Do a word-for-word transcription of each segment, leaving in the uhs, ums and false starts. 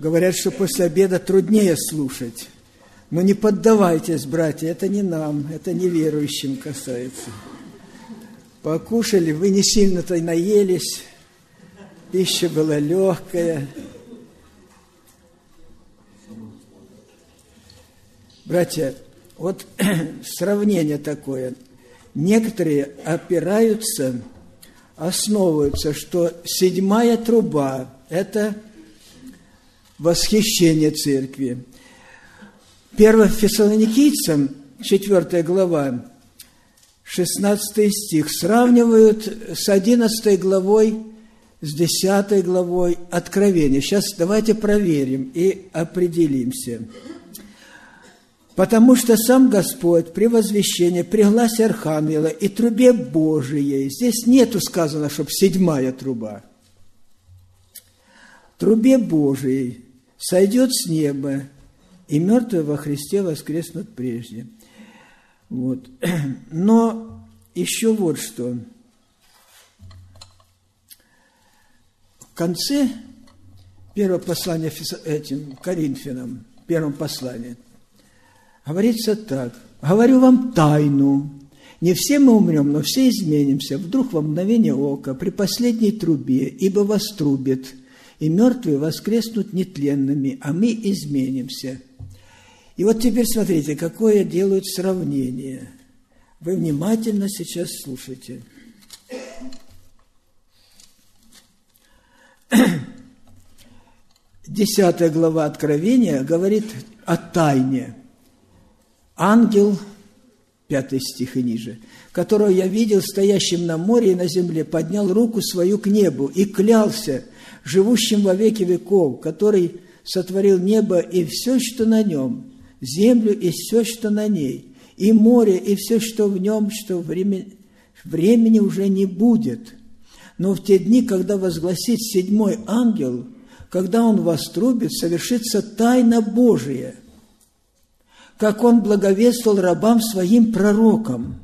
Говорят, что после обеда труднее слушать. Но не поддавайтесь, братья, это не нам, это неверующим касается. Покушали, вы не сильно-то наелись, пища была легкая. Братья, вот сравнение такое. Некоторые опираются, основываются, что седьмая труба – это восхищение церкви. первое Фессалоникийцам, четвёртая глава, шестнадцатый стих, сравнивают с одиннадцатой главой, с десятой главой Откровения. Сейчас давайте проверим и определимся. «Потому что сам Господь при возвещении, при гласе Архангела и трубе Божией», здесь нету сказано, чтобы седьмая труба, «трубе Божией сойдет с неба, и мертвые во Христе воскреснут прежде». Вот. Но еще вот что. В конце первого послания этим Коринфянам, в первом послании, говорится так: «Говорю вам тайну, не все мы умрем, но все изменимся, вдруг во мгновение ока, при последней трубе, ибо вострубит, и мертвые воскреснут нетленными, а мы изменимся». И вот теперь смотрите, какое делают сравнение. Вы внимательно сейчас слушайте. Десятая глава Откровения говорит о тайне. Ангел, пятый стих и ниже, которого я видел стоящим на море и на земле, поднял руку свою к небу и клялся живущим во веки веков, который сотворил небо и все, что на нем, землю и все, что на ней, и море, и все, что в нем, что времени, времени уже не будет. Но в те дни, когда возгласит седьмой ангел, когда он вострубит, совершится тайна Божия, как он благовествовал рабам своим пророкам.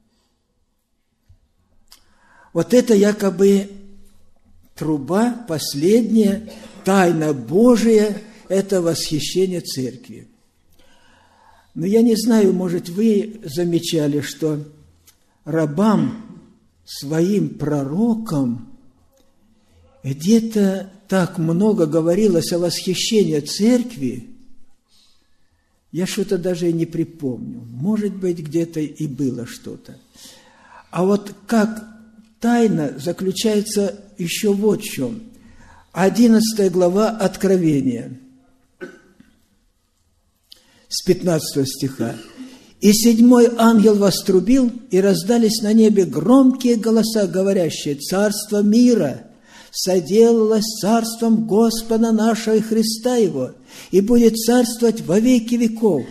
Вот это якобы труба, последняя, тайна Божия, это восхищение церкви. Но я не знаю, может, вы замечали, что рабам, своим пророкам, где-то так много говорилось о восхищении церкви, я что-то даже и не припомню. Может быть, где-то и было что-то. А вот как тайна заключается еще вот в чем. Одиннадцатая глава Откровения, с пятнадцатого стиха. «И седьмой ангел вострубил, и раздались на небе громкие голоса, говорящие: Царство мира соделалось царством Господа нашего и Христа Его, и будет царствовать во веки веков».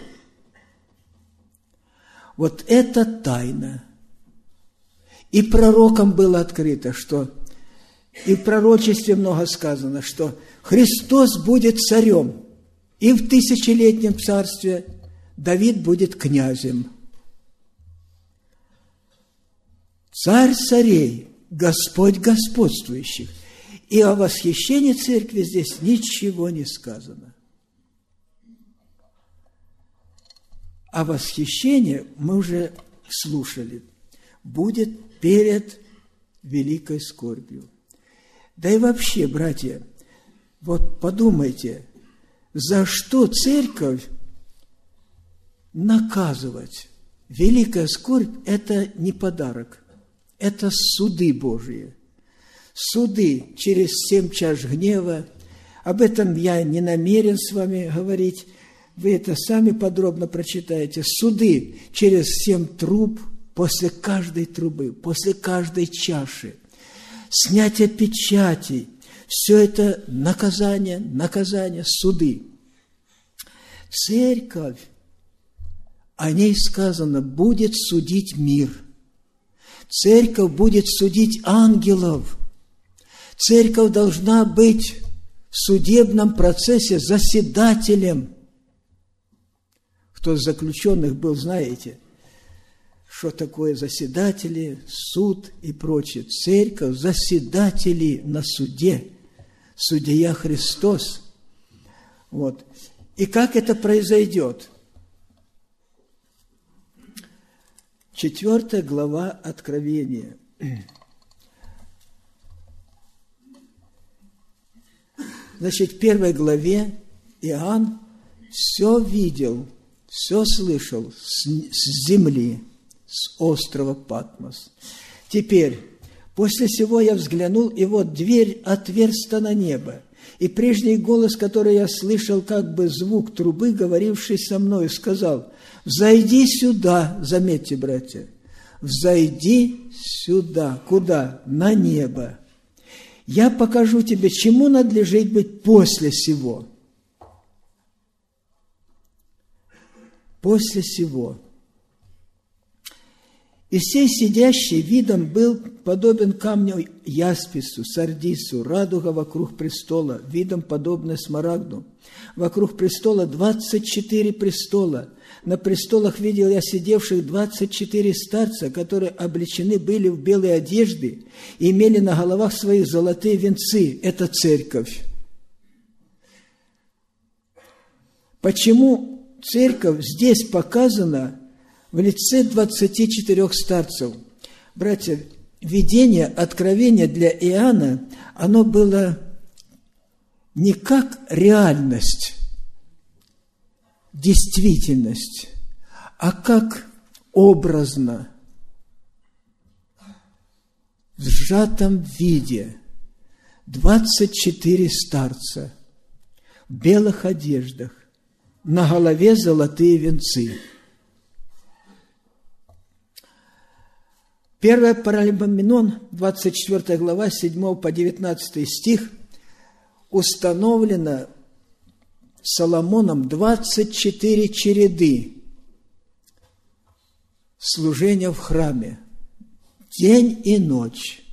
Вот это тайна. И пророкам было открыто, что и в пророчестве много сказано, что Христос будет царем, и в тысячелетнем царстве Давид будет князем. Царь царей, Господь господствующих. И о восхищении церкви здесь ничего не сказано. А восхищение, мы уже слушали, будет перед великой скорбью. Да и вообще, братья, вот подумайте, за что церковь наказывать? Великая скорбь – это не подарок, это суды Божьи. Суды через семь чаш гнева. Об этом я не намерен с вами говорить. Вы это сами подробно прочитаете. Суды через семь труб, после каждой трубы, после каждой чаши. Снятие печатей. Все это наказание, наказание, суды. Церковь, о ней сказано, будет судить мир. Церковь будет судить ангелов. Церковь должна быть в судебном процессе заседателем. Кто из заключенных был, знаете, что такое заседатели, суд и прочее. Церковь – заседатели на суде. Судья Христос. Вот. И как это произойдет? Четвертая глава Откровения. Значит, в первой главе Иоанн все видел, все слышал с, с земли, с острова Патмос. Теперь, после сего я взглянул, и вот дверь отверста на небо, и прежний голос, который я слышал, как бы звук трубы, говоривший со мною, сказал: «Взойди сюда», заметьте, братья, «взойди сюда». Куда? На небо. «Я покажу тебе, чему надлежит быть после сего». После сего. И сей сидящий видом был подобен камню яспису, сардису, радуга вокруг престола, видом подобно смарагду. Вокруг престола двадцать четыре престола. На престолах видел я сидевших двадцать четыре старца, которые облечены были в белые одежды и имели на головах своих золотые венцы. Это церковь. Почему церковь здесь показана в лице двадцати четырёх старцев? Братья, видение, откровение для Иоанна, оно было не как реальность, действительность, а как образно, в сжатом виде. двадцать четыре старца в белых одеждах, на голове золотые венцы. Первое Паралипоменон, двадцать четвёртая глава, с седьмого по девятнадцатый стих, установлено Соломоном двадцать четыре череды служения в храме, день и ночь.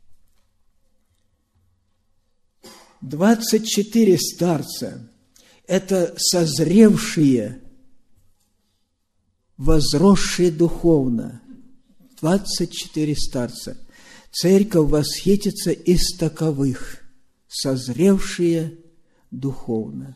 двадцать четыре старца – это созревшие, возросшие духовно. двадцать четыре старца. Церковь восхитится из таковых, созревшие духовно.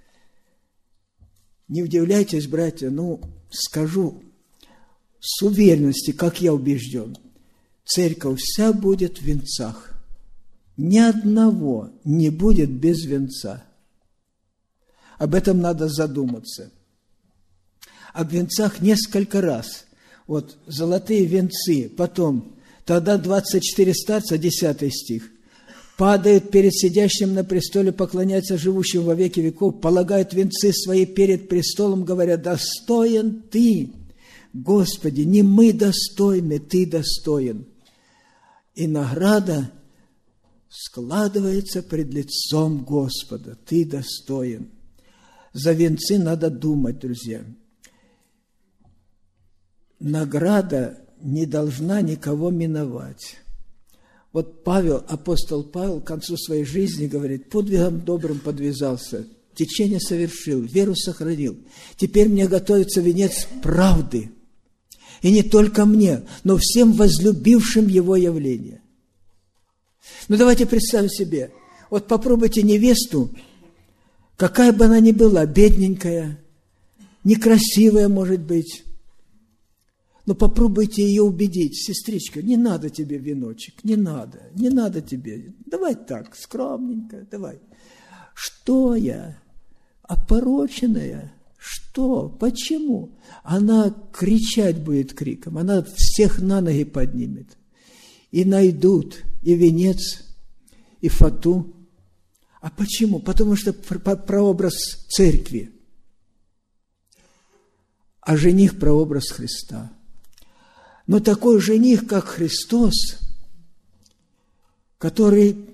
Не удивляйтесь, братья, ну, скажу с уверенностью, как я убежден, церковь вся будет в венцах. Ни одного не будет без венца. Об этом надо задуматься. Об венцах несколько раз. Вот золотые венцы, потом, тогда двадцать четыре старца, десятый стих, падают перед сидящим на престоле, поклоняются живущим во веки веков, полагают венцы свои перед престолом, говоря: «Достоин Ты, Господи, не мы достойны, Ты достоин». И награда складывается пред лицом Господа: Ты достоин. За венцы надо думать, друзья. Награда не должна никого миновать. Вот Павел, апостол Павел, к концу своей жизни говорит: подвигом добрым подвязался, течение совершил, веру сохранил. Теперь мне готовится венец правды. И не только мне, но всем возлюбившим его явление. Ну, давайте представим себе, вот попробуйте невесту, какая бы она ни была, бедненькая, некрасивая, может быть, но попробуйте ее убедить: сестричка, не надо тебе веночек, не надо, не надо тебе, давай так, скромненько, давай. Что я? Опороченная? Что? Почему? Она кричать будет криком, она всех на ноги поднимет. И найдут и венец, и фату. А почему? Потому что прообраз церкви, а жених прообраз Христа. Но такой жених, как Христос, который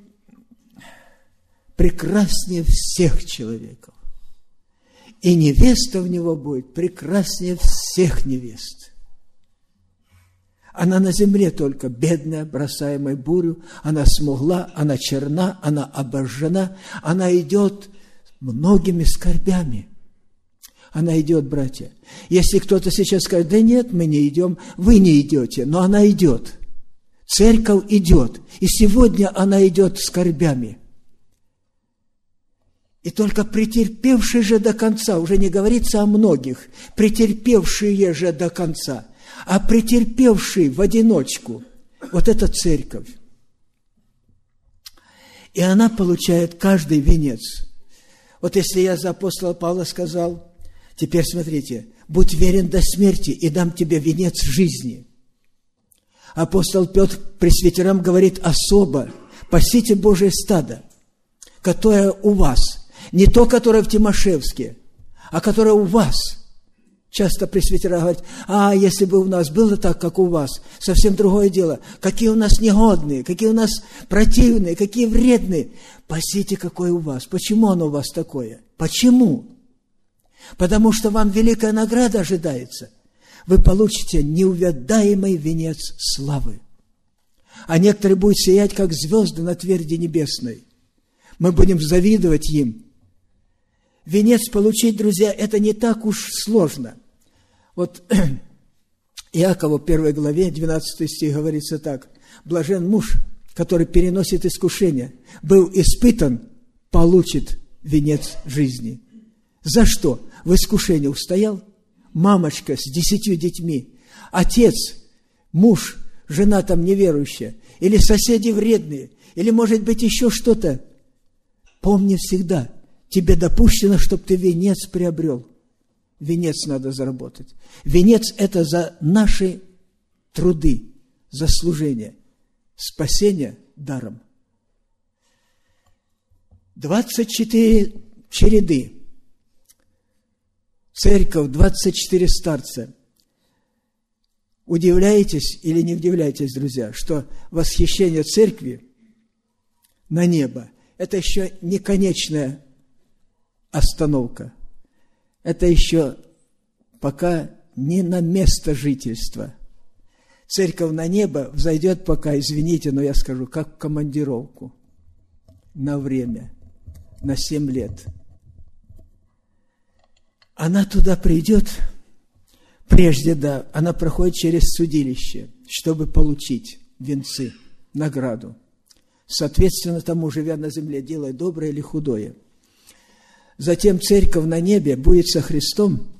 прекраснее всех человеков, и невеста в него будет прекраснее всех невест. Она на земле только бедная, бросаемая бурю, она смугла, она черна, она обожжена, она идет многими скорбями. Она идет, братья. Если кто-то сейчас скажет: да нет, мы не идем, вы не идете, но она идет. Церковь идет, и сегодня она идет скорбями. И только претерпевшие же до конца, уже не говорится о многих, претерпевшие же до конца, а претерпевшие в одиночку, вот это церковь. И она получает каждый венец. Вот если я за апостола Павла сказал, теперь смотрите, будь верен до смерти, и дам тебе венец жизни. Апостол Петр пресвитерам говорит особо, пасите Божие стадо, которое у вас, не то, которое в Тимошевске, а которое у вас. Часто пресвитера говорят, а если бы у нас было так, как у вас, совсем другое дело. Какие у нас негодные, какие у нас противные, какие вредные. Пасите, какое у вас. Почему оно у вас такое? Почему? Потому что вам великая награда ожидается. Вы получите неувядаемый венец славы. А некоторые будут сиять, как звезды на тверди небесной. Мы будем завидовать им. Венец получить, друзья, это не так уж сложно. Вот Иакова в первой главе, двенадцатый стих, говорится так. Блажен муж, который переносит искушение, был испытан, получит венец жизни. За что? В искушении устоял? Мамочка с десятью детьми, отец, муж, жена там неверующая, или соседи вредные, или, может быть, еще что-то. Помни всегда, тебе допущено, чтобы ты венец приобрел. Венец надо заработать. Венец – это за наши труды, за служение. Спасение даром. двадцать четыре череды. Церковь, двадцать четыре старца. Удивляетесь или не удивляетесь, друзья, что восхищение церкви на небо – это еще не конечная остановка. Это еще пока не на место жительства. Церковь на небо взойдет пока, извините, но я скажу, как в командировку на время, на семь лет. Она туда придет, прежде, да, она проходит через судилище, чтобы получить венцы, награду. Соответственно тому, живя на земле, делая доброе или худое. Затем церковь на небе будет со Христом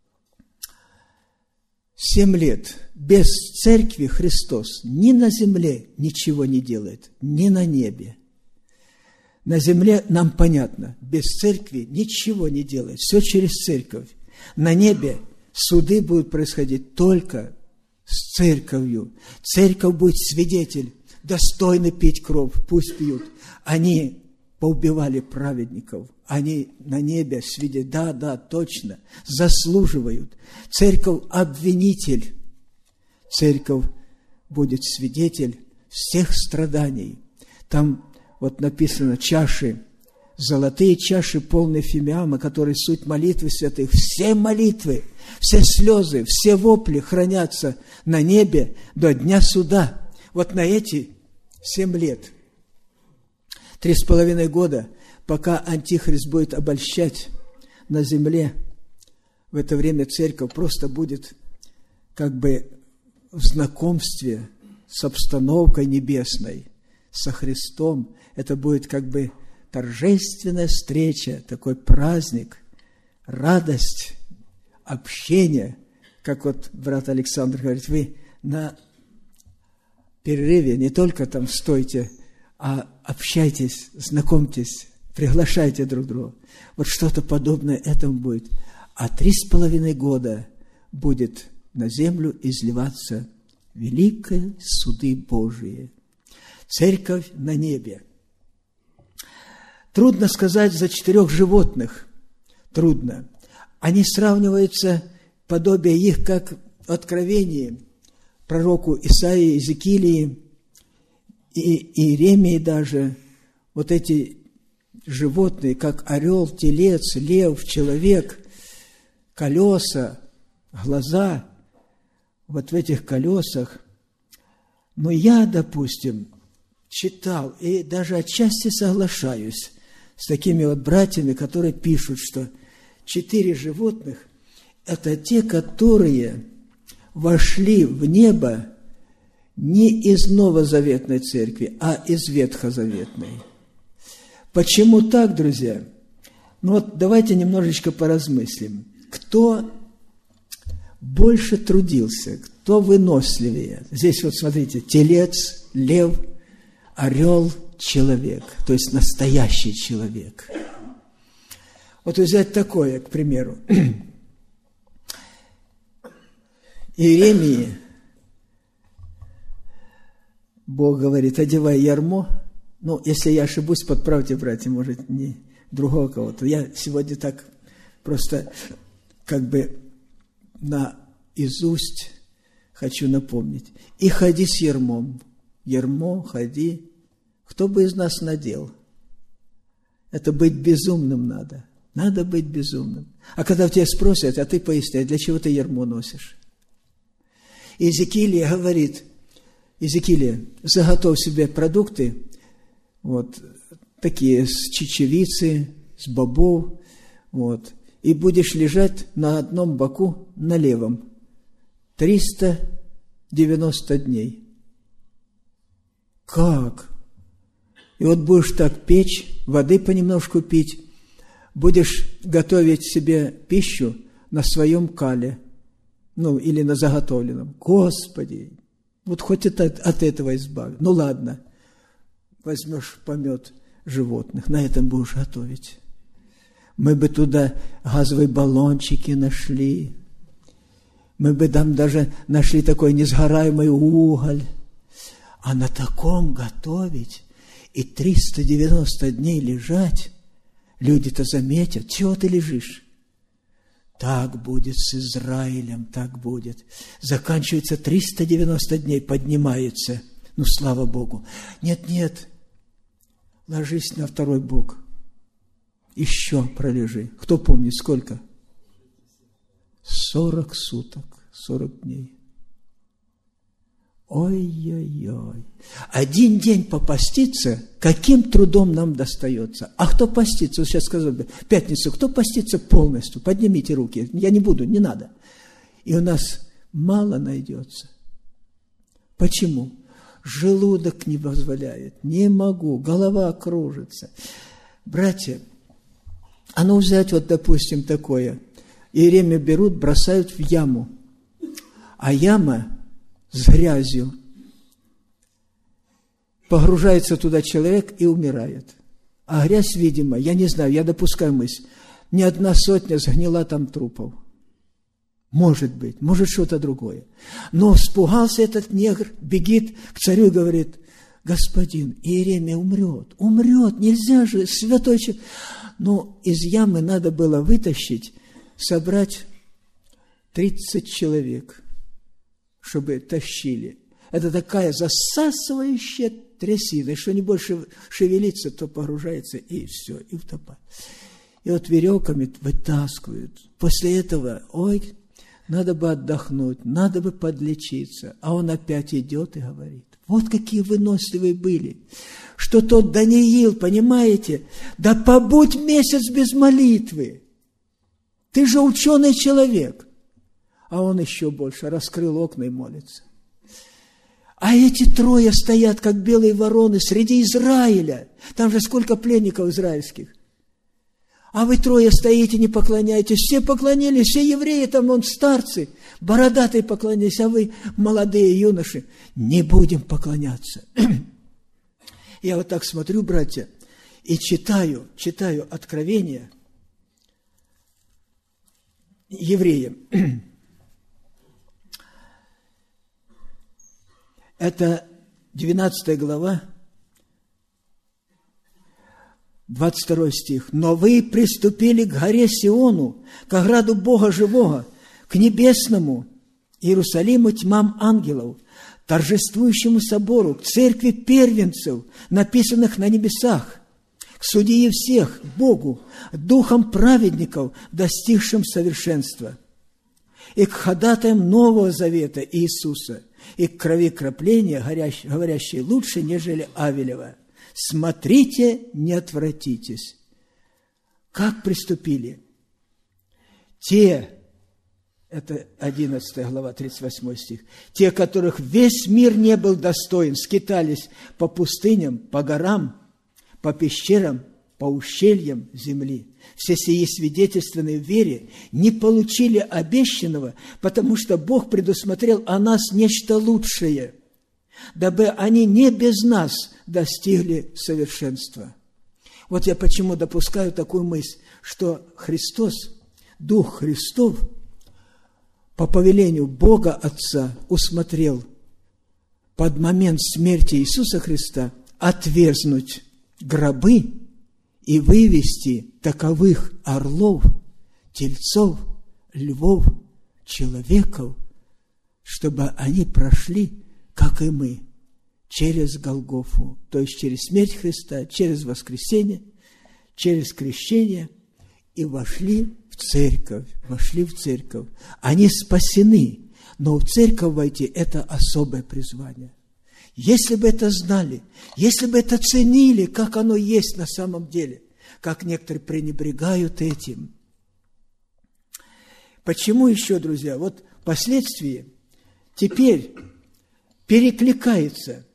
семь лет. Без церкви Христос ни на земле ничего не делает, ни на небе. На земле нам понятно, без церкви ничего не делает, все через церковь. На небе суды будут происходить только с церковью. Церковь будет свидетель, достойны пить кровь, пусть пьют. Они поубивали праведников, они на небе свидетель, да, да, точно, заслуживают. Церковь – обвинитель, церковь будет свидетель всех страданий. Там вот написано чаши, золотые чаши, полные фимиама, которые суть молитвы святых. Все молитвы, все слезы, все вопли хранятся на небе до дня суда. Вот на эти семь лет, три с половиной года, пока Антихрист будет обольщать на земле, в это время церковь просто будет как бы в знакомстве с обстановкой небесной, со Христом. Это будет как бы торжественная встреча, такой праздник, радость, общение. Как вот брат Александр говорит, вы на перерыве не только там стойте, а общайтесь, знакомьтесь, приглашайте друг друга. Вот что-то подобное этому будет. А три с половиной года будет на землю изливаться великие суды Божии. Церковь на небе. Трудно сказать за четырех животных. Трудно. Они сравниваются, подобие их, как в Откровении, пророку Исаии, Иезекиилии и Иеремии даже. Вот эти животные, как орел, телец, лев, человек, колеса, глаза. Вот в этих колесах. Но я, допустим, читал и даже отчасти соглашаюсь с такими вот братьями, которые пишут, что четыре животных – это те, которые вошли в небо не из новозаветной церкви, а из ветхозаветной. Почему так, друзья? Ну вот давайте немножечко поразмыслим. Кто больше трудился, кто выносливее? Здесь вот смотрите, телец, лев, орел, человек, то есть настоящий человек. Вот взять такое, к примеру. Иеремии Бог говорит, одевай ярмо. Ну, если я ошибусь, подправьте, братья, может, не другого кого-то. Я сегодня так просто как бы наизусть хочу напомнить. И ходи с ярмом. Ярмо, ходи. Кто бы из нас надел? Это быть безумным надо. Надо быть безумным. А когда тебя спросят, а ты поясняй, для чего ты ярмо носишь? Иезекиилия говорит, Иезекиилия, заготовь себе продукты, вот, такие с чечевицы, с бобов, вот, и будешь лежать на одном боку, на левом, триста девяносто дней. Как? И вот будешь так печь, воды понемножку пить, будешь готовить себе пищу на своем кале, ну, или на заготовленном. Господи, вот хоть это, от этого избавь. Ну, ладно, возьмешь помет животных, на этом будешь готовить. Мы бы туда газовые баллончики нашли, мы бы там даже нашли такой несгораемый уголь. А на таком готовить и триста девяносто дней лежать, люди-то заметят, чего ты лежишь? Так будет с Израилем, так будет. Заканчивается триста девяносто дней, поднимается. Ну, слава Богу. Нет, нет, ложись на второй бок. Еще пролежи. Кто помнит, сколько? Сорок суток, сорок дней. Ой-ой-ой. Один день попаститься, каким трудом нам достается. А кто постится? Вот сейчас сказал бы, в пятницу, кто постится полностью? Поднимите руки. Я не буду, не надо. И у нас мало найдется. Почему? Желудок не позволяет. Не могу, голова кружится. Братья, а ну взять вот, допустим, такое. Иеремию берут, бросают в яму. А яма с грязью. Погружается туда человек и умирает. А грязь, видимо, я не знаю, я допускаю мысль, ни одна сотня сгнила там трупов. Может быть, может что-то другое. Но испугался этот негр, бегит к царю и говорит, господин, Иеремия умрет, умрет, нельзя же, святой человек. Но из ямы надо было вытащить, собрать тридцать человек, чтобы тащили. Это такая засасывающая трясина, что не больше шевелится, то погружается, и все, и утопает. И вот веревками вытаскивают. После этого, ой, надо бы отдохнуть, надо бы подлечиться. А он опять идет и говорит. Вот какие выносливые были. Что тот Даниил, понимаете, да побудь месяц без молитвы. Ты же ученый человек. А он еще больше раскрыл окна и молится. А эти трое стоят, как белые вороны, среди Израиля. Там же сколько пленников израильских. А вы трое стоите, не поклоняетесь. Все поклонились, все евреи, там вон старцы, бородатые поклонились, а вы, молодые юноши, не будем поклоняться. Я вот так смотрю, братья, и читаю, читаю Откровение евреям. Это двенадцатая глава, двадцать второй стих. «Но вы приступили к горе Сиону, к ограду Бога живого, к небесному Иерусалиму тьмам ангелов, торжествующему собору, к церкви первенцев, написанных на небесах, к судье всех, Богу, духом праведников, достигшим совершенства, и к ходатаям Нового Завета Иисуса, и к крови крапления, говорящей лучше, нежели Авелева. Смотрите, не отвратитесь». Как приступили? Те, это одиннадцатая глава, тридцать восьмой стих, те, которых весь мир не был достоин, скитались по пустыням, по горам, по пещерам по ущельям земли. Все сии свидетельственные в вере не получили обещанного, потому что Бог предусмотрел о нас нечто лучшее, дабы они не без нас достигли совершенства. Вот я почему допускаю такую мысль, что Христос, Дух Христов, по повелению Бога Отца усмотрел под момент смерти Иисуса Христа отверзнуть гробы и вывести таковых орлов, тельцов, львов, человеков, чтобы они прошли, как и мы, через Голгофу, то есть через смерть Христа, через воскресение, через крещение, и вошли в церковь, вошли в церковь. Они спасены, но в церковь войти – это особое призвание. Если бы это знали, если бы это ценили, как оно есть на самом деле, как некоторые пренебрегают этим. Почему еще, друзья? Вот впоследствии теперь перекликается.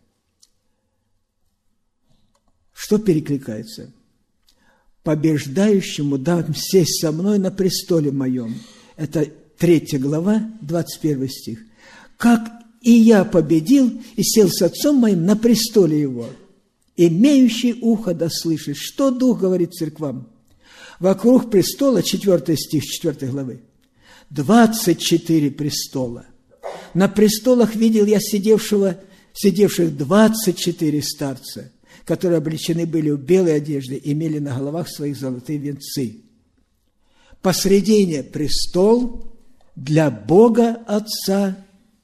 Что перекликается? «Побеждающему дам сесть со мной на престоле моем». Это третья глава, двадцать первый стих. «Как и я победил и сел с Отцом моим на престоле его, имеющий ухо да слышит». Что Дух говорит церквам? Вокруг престола, четвертый стих четвёртой главы, двадцать четыре престола. На престолах видел я сидевшего, сидевших двадцать четыре старца, которые облечены были в белой одежде, имели на головах своих золотые венцы. Посредине престол для Бога Отца.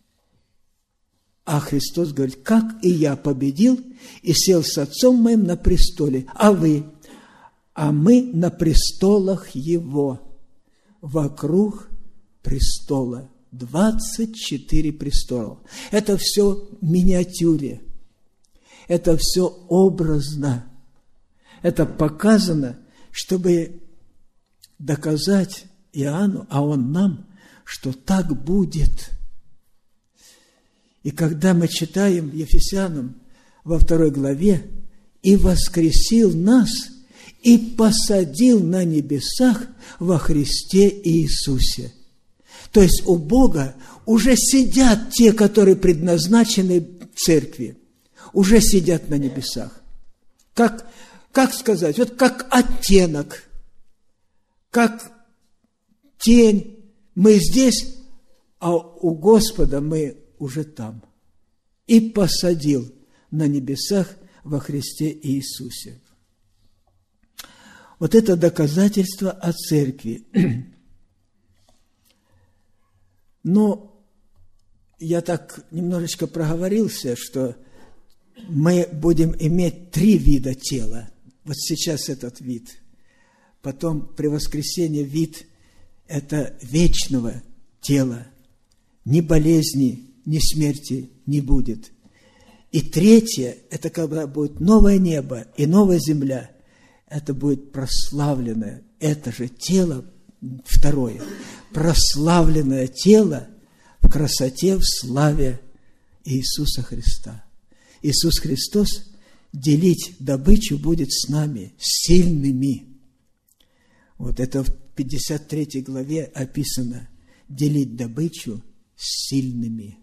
А Христос говорит: как и я победил и сел с Отцом моим на престоле, а вы, а мы на престолах Его, вокруг престола. двадцать четыре престола. Это все в миниатюре. Это все образно. Это показано, чтобы доказать Иоанну, а он нам, что так будет. И когда мы читаем Ефесянам во второй главе: «И воскресил нас, и посадил на небесах во Христе Иисусе». То есть у Бога уже сидят те, которые предназначены церкви, уже сидят на небесах. Как, как сказать? Вот как оттенок, как тень. Мы здесь, а у Господа мы уже там. И посадил на небесах во Христе Иисусе. Вот это доказательство о церкви. Но я так немножечко проговорился, что мы будем иметь три вида тела. Вот сейчас этот вид. Потом при воскресении вид это вечного тела. Ни болезни, ни смерти не будет. И третье, это когда будет новое небо и новая земля. Это будет прославленное, это же тело, второе, прославленное тело в красоте, в славе Иисуса Христа. Иисус Христос делить добычу будет с нами, сильными. Вот это в пятьдесят третьей главе описано. Делить добычу с сильными.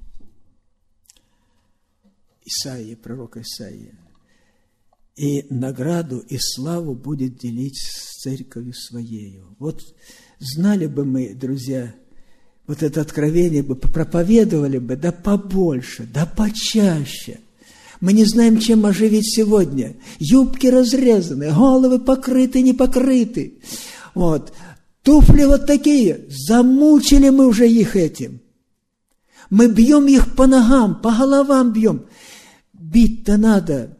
Исаия, пророк Исаия. И награду, и славу будет делить с церковью своею. Вот знали бы мы, друзья, вот это откровение бы проповедовали бы, да побольше, да почаще. Мы не знаем, чем оживить сегодня. Юбки разрезаны, головы покрыты, не покрыты. Вот. Туфли вот такие. Замучили мы уже их этим. Мы бьем их по ногам, по головам бьем. Бить-то надо,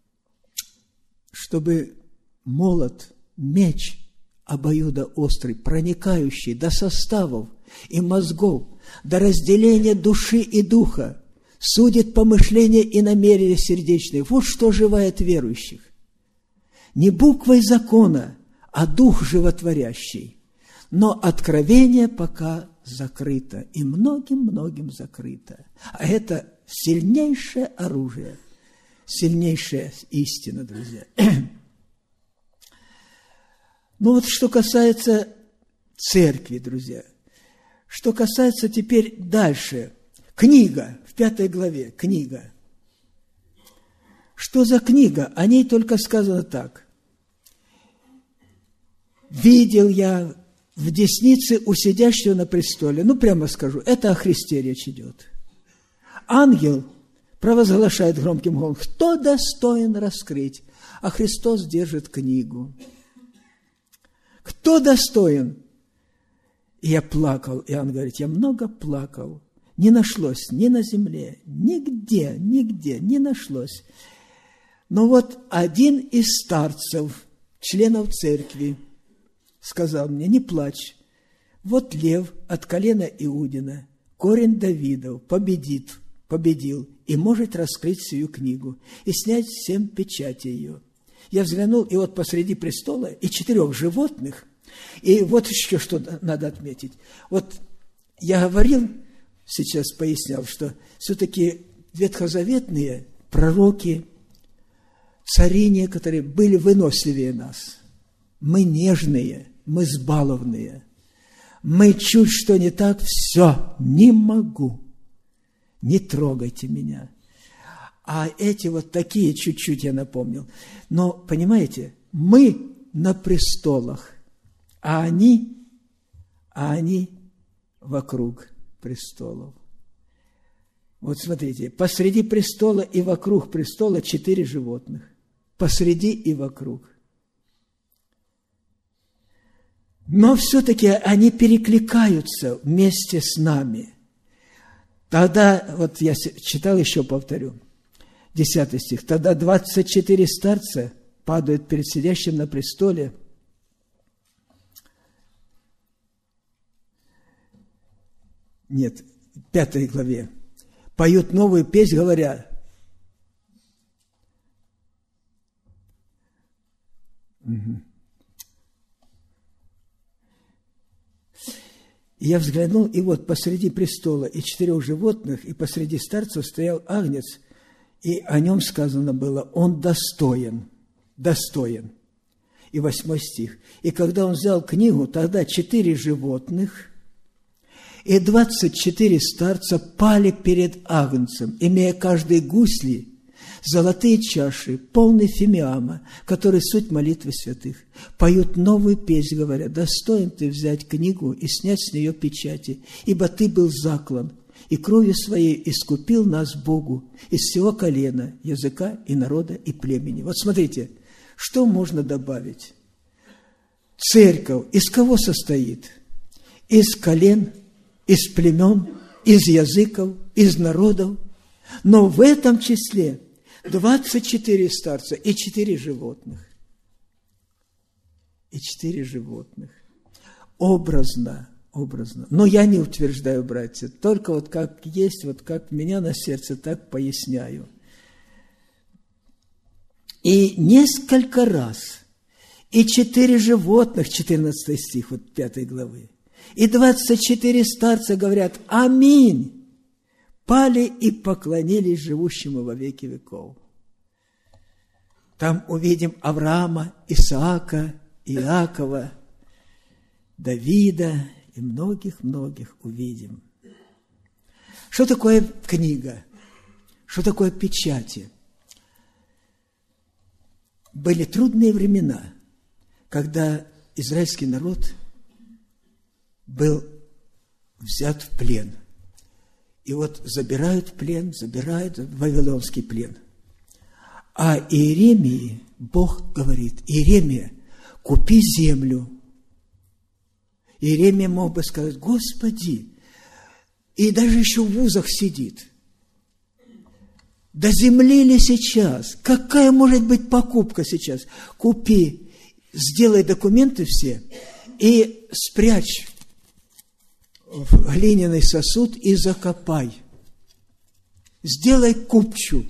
чтобы молот, меч обоюдоострый, проникающий до составов и мозгов, до разделения души и духа, судит помышления и намерения сердечные. Вот что оживает верующих. Не буквой закона, а дух животворящий. Но откровение пока закрыто, и многим-многим закрыто. А это сильнейшее оружие, сильнейшая истина, друзья. Ну вот что касается церкви, друзья, что касается теперь дальше, книга, в пятой главе, книга. Что за книга? О ней только сказано так. «Видел я в деснице у сидящего на престоле». Ну, прямо скажу, это о Христе речь идет. Ангел провозглашает громким голосом: «Кто достоин раскрыть?» А Христос держит книгу. Кто достоин? И я плакал. И он говорит: я много плакал. Не нашлось ни на земле, нигде, нигде не нашлось. Но вот один из старцев, членов церкви, сказал мне: не плачь. Вот лев от колена Иудина, корень Давидов, победит, победил и может раскрыть сию книгу и снять семь печатей ее. Я взглянул, и вот посреди престола и четырех животных, и вот еще что надо отметить. Вот я говорил, сейчас пояснял, что все-таки ветхозаветные пророки, цари некоторые были выносливее нас. Мы нежные, мы сбалованные. Мы чуть что не так, все, не могу, не трогайте меня. А эти вот такие чуть-чуть я напомнил. Но, понимаете, мы на престолах, а они, а они вокруг престолов. Вот смотрите, посреди престола и вокруг престола четыре животных. Посреди и вокруг. Но все-таки они перекликаются вместе с нами. Тогда, вот я читал, еще повторю, десятый стих. Тогда двадцать четыре старца падают перед сидящим на престоле. Нет, в пятой главе. Поют новую песнь, говоря: угу. Я взглянул, и вот посреди престола и четырех животных, и посреди старцев стоял агнец, и о нем сказано было: он достоин, достоин. И восьмой стих. И когда он взял книгу, тогда четыре животных и двадцать четыре старца пали перед агнцем, имея каждый гусли, золотые чаши, полные фимиама, которые суть молитвы святых. Поют новую песнь, говоря: достоин ты взять книгу и снять с нее печати, ибо ты был заклан, и кровью своей искупил нас Богу из всего колена, языка и народа и племени. Вот смотрите, что можно добавить? Церковь из кого состоит? Из колен, из племен, из языков, из народов. Но в этом числе двадцать четыре старца и четыре животных. И четыре животных. Образно, образно. Но я не утверждаю, братья, только вот как есть, вот как меня на сердце, так поясняю. И несколько раз, и четыре животных, четырнадцатый стих, вот пятой главы, и двадцать четыре старца говорят: аминь, пали и поклонились живущему во веки веков. Там увидим Авраама, Исаака, Иакова, Давида и многих-многих увидим. Что такое книга? Что такое печати? Были трудные времена, когда израильский народ был взят в плен. И вот забирают в плен, забирают в вавилонский плен. А Иеремии Бог говорит: Иеремия, купи землю. Иеремия мог бы сказать: Господи, и даже еще в вузах сидит. До земли ли сейчас? Какая может быть покупка сейчас? Купи, сделай документы все и спрячь в глиняный сосуд и закопай. Сделай купчу.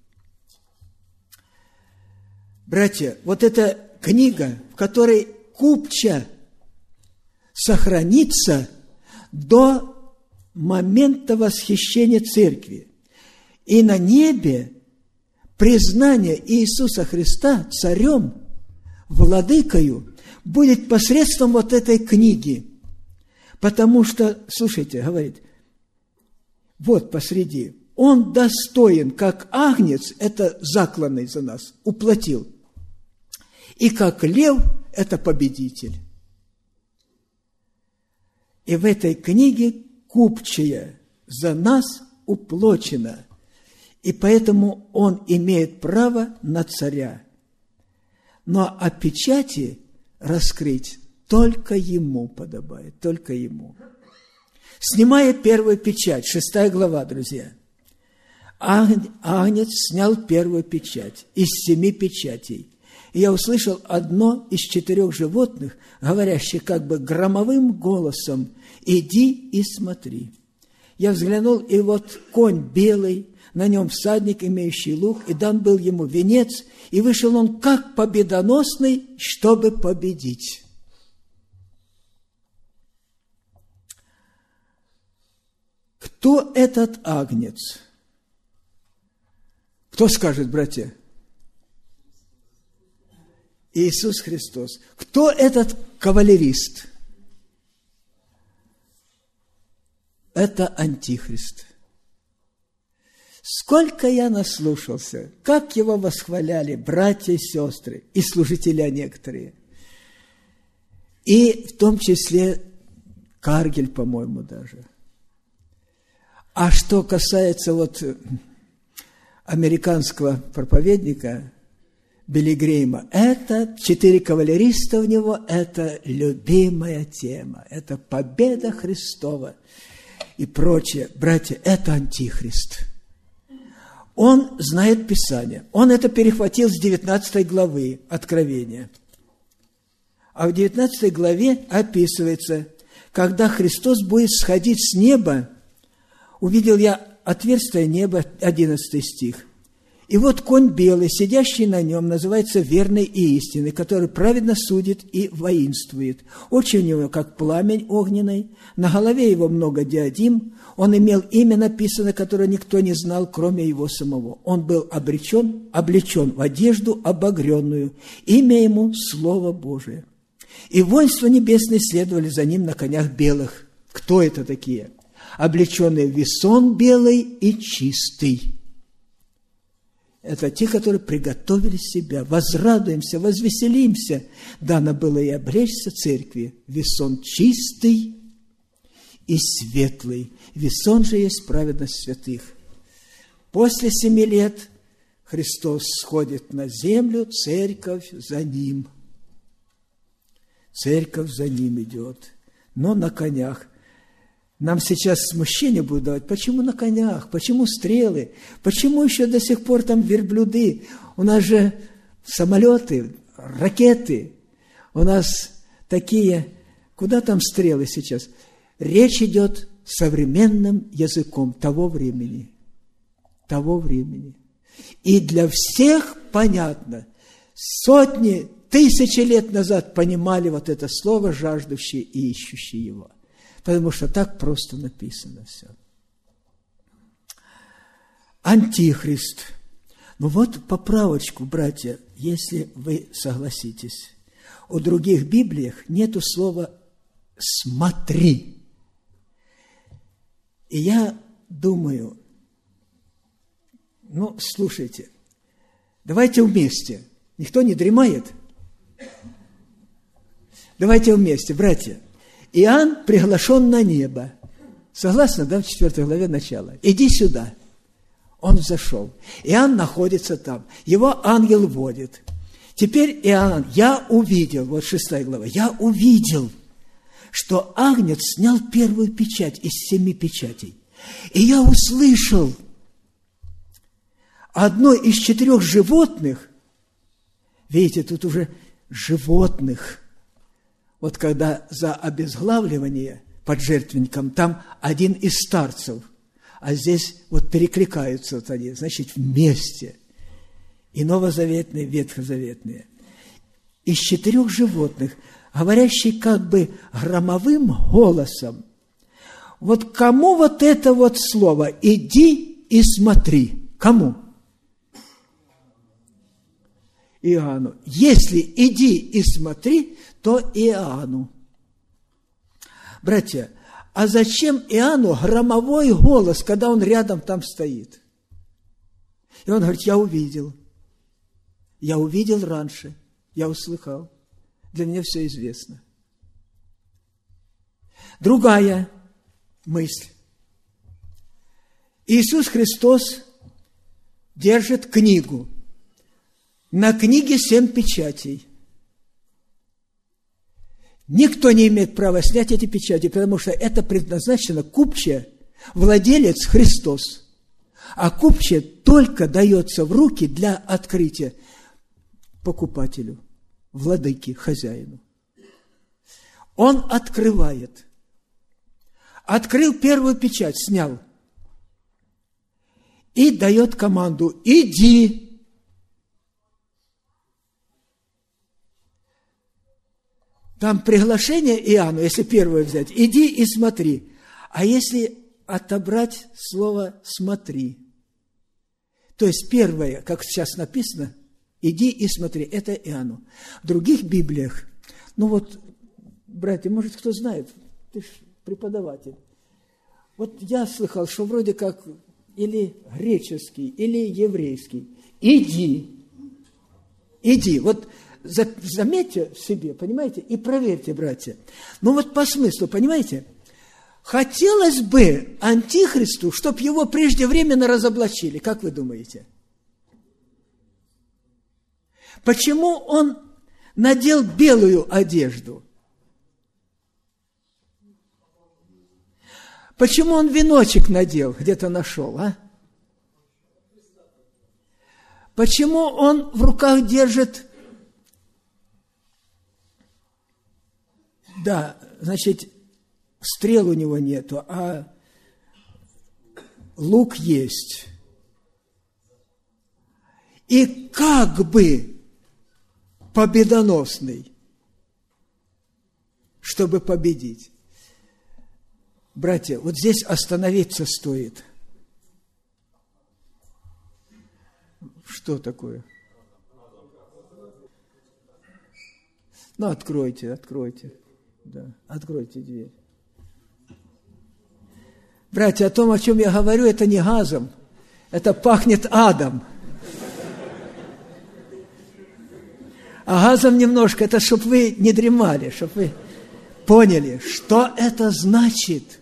Братья, вот эта книга, в которой купча сохранится до момента восхищения церкви. И на небе признание Иисуса Христа царем, владыкою будет посредством вот этой книги. Потому что, слушайте, говорит, вот посреди, он достоин, как агнец, это закланный за нас, уплатил, и как лев, это победитель. И в этой книге купчая за нас уплочена, и поэтому он имеет право на царя. Но о печати раскрыть только ему подобает, только ему. Снимая первую печать, шестая глава, друзья, агнец снял первую печать из семи печатей. И я услышал одно из четырех животных, говорящих как бы громовым голосом: «Иди и смотри». Я взглянул, и вот конь белый, на нем всадник, имеющий лук, и дан был ему венец, и вышел он как победоносный, чтобы победить. Кто этот агнец? Кто скажет, братья? Иисус Христос. Кто этот кавалерист? Это Антихрист. Сколько я наслушался, как его восхваляли братья и сестры, и служителя некоторые. И в том числе Каргель, по-моему, даже. А что касается вот американского проповедника Билли Грейма, это четыре кавалериста у него, это любимая тема, это победа Христова и прочее. Братья, это Антихрист. Он знает Писание. Он это перехватил с девятнадцатой главы Откровения. А в девятнадцатой главе описывается, когда Христос будет сходить с неба, увидел я отверстие неба, одиннадцатый стих. И вот конь белый, сидящий на нем, называется верный и истинный, который праведно судит и воинствует. Очи у него, как пламень огненный, на голове его много диадим. Он имел имя написано, которое никто не знал, кроме его самого. Он был обречен, облечен в одежду обогренную. Имя ему – Слово Божие. И воинства небесные следовали за ним на конях белых. Кто это такие? Облеченные в весон белый и чистый. Это те, которые приготовили себя, возрадуемся, возвеселимся. Дано было и облечься церкви. Весон чистый и светлый. Весон же есть праведность святых. После семи лет Христос сходит на землю, церковь за ним. Церковь за ним идет, но на конях. Нам сейчас смущение будет давать. Почему на конях? Почему стрелы? Почему еще до сих пор там верблюды? У нас же самолеты, ракеты. У нас такие... Куда там стрелы сейчас? Речь идет современным языком того времени. Того времени. И для всех понятно. Сотни, тысячи лет назад понимали вот это слово, жаждущие и ищущие его. Потому что так просто написано все. Антихрист. Ну вот поправочку, братья, если вы согласитесь. У других Библиях нету слова «смотри». И я думаю, ну, слушайте, давайте вместе. Никто не дремает? Давайте вместе, братья. Иоанн приглашен на небо. Согласно, да, в четвёртой главе начала. Иди сюда. Он взошел. Иоанн находится там. Его ангел водит. Теперь Иоанн, я увидел, вот шестая глава, я увидел, что агнец снял первую печать из семи печатей. И я услышал одно из четырех животных, видите, тут уже животных. Вот когда за обезглавливание под жертвенником, там один из старцев, а здесь вот перекликаются вот они, значит, вместе. И новозаветные, ветхозаветные. Из четырех животных, говорящий как бы громовым голосом, вот кому вот это вот слово «иди и смотри»? Кому? Иоанну. Если иди и смотри, то Иоанну. Братья, а зачем Иоанну громовой голос, когда он рядом там стоит? И он говорит, я увидел. Я увидел раньше, я услыхал. Для меня все известно. Другая мысль. Иисус Христос держит книгу. На книге семь печатей. Никто не имеет права снять эти печати, потому что это предназначено купче, владелец Христос. А купче только дается в руки для открытия покупателю, владыке, хозяину. Он открывает. Открыл первую печать, снял. И дает команду: иди. Там приглашение Иоанну, если первое взять, иди и смотри. А если отобрать слово «смотри», то есть первое, как сейчас написано, иди и смотри, это Иоанну. В других Библиях, ну вот, братья, может, кто знает, ты же преподаватель. Вот я слыхал, что вроде как или греческий, или еврейский. Иди, иди. Вот заметьте в себе, понимаете, и проверьте, братья. Ну вот по смыслу, понимаете, хотелось бы антихристу, чтобы его преждевременно разоблачили. Как вы думаете? Почему он надел белую одежду? Почему он веночек надел, где-то нашел, а? Почему он в руках держит, да, значит, стрел у него нету, а лук есть. И как бы победоносный, чтобы победить. Братья, вот здесь остановиться стоит. Что такое? Ну, откройте, откройте. Да, откройте дверь. Братья, о том, о чем я говорю, это не газом. Это пахнет адом. А газом немножко, это чтобы вы не дремали, чтобы вы поняли, что это значит.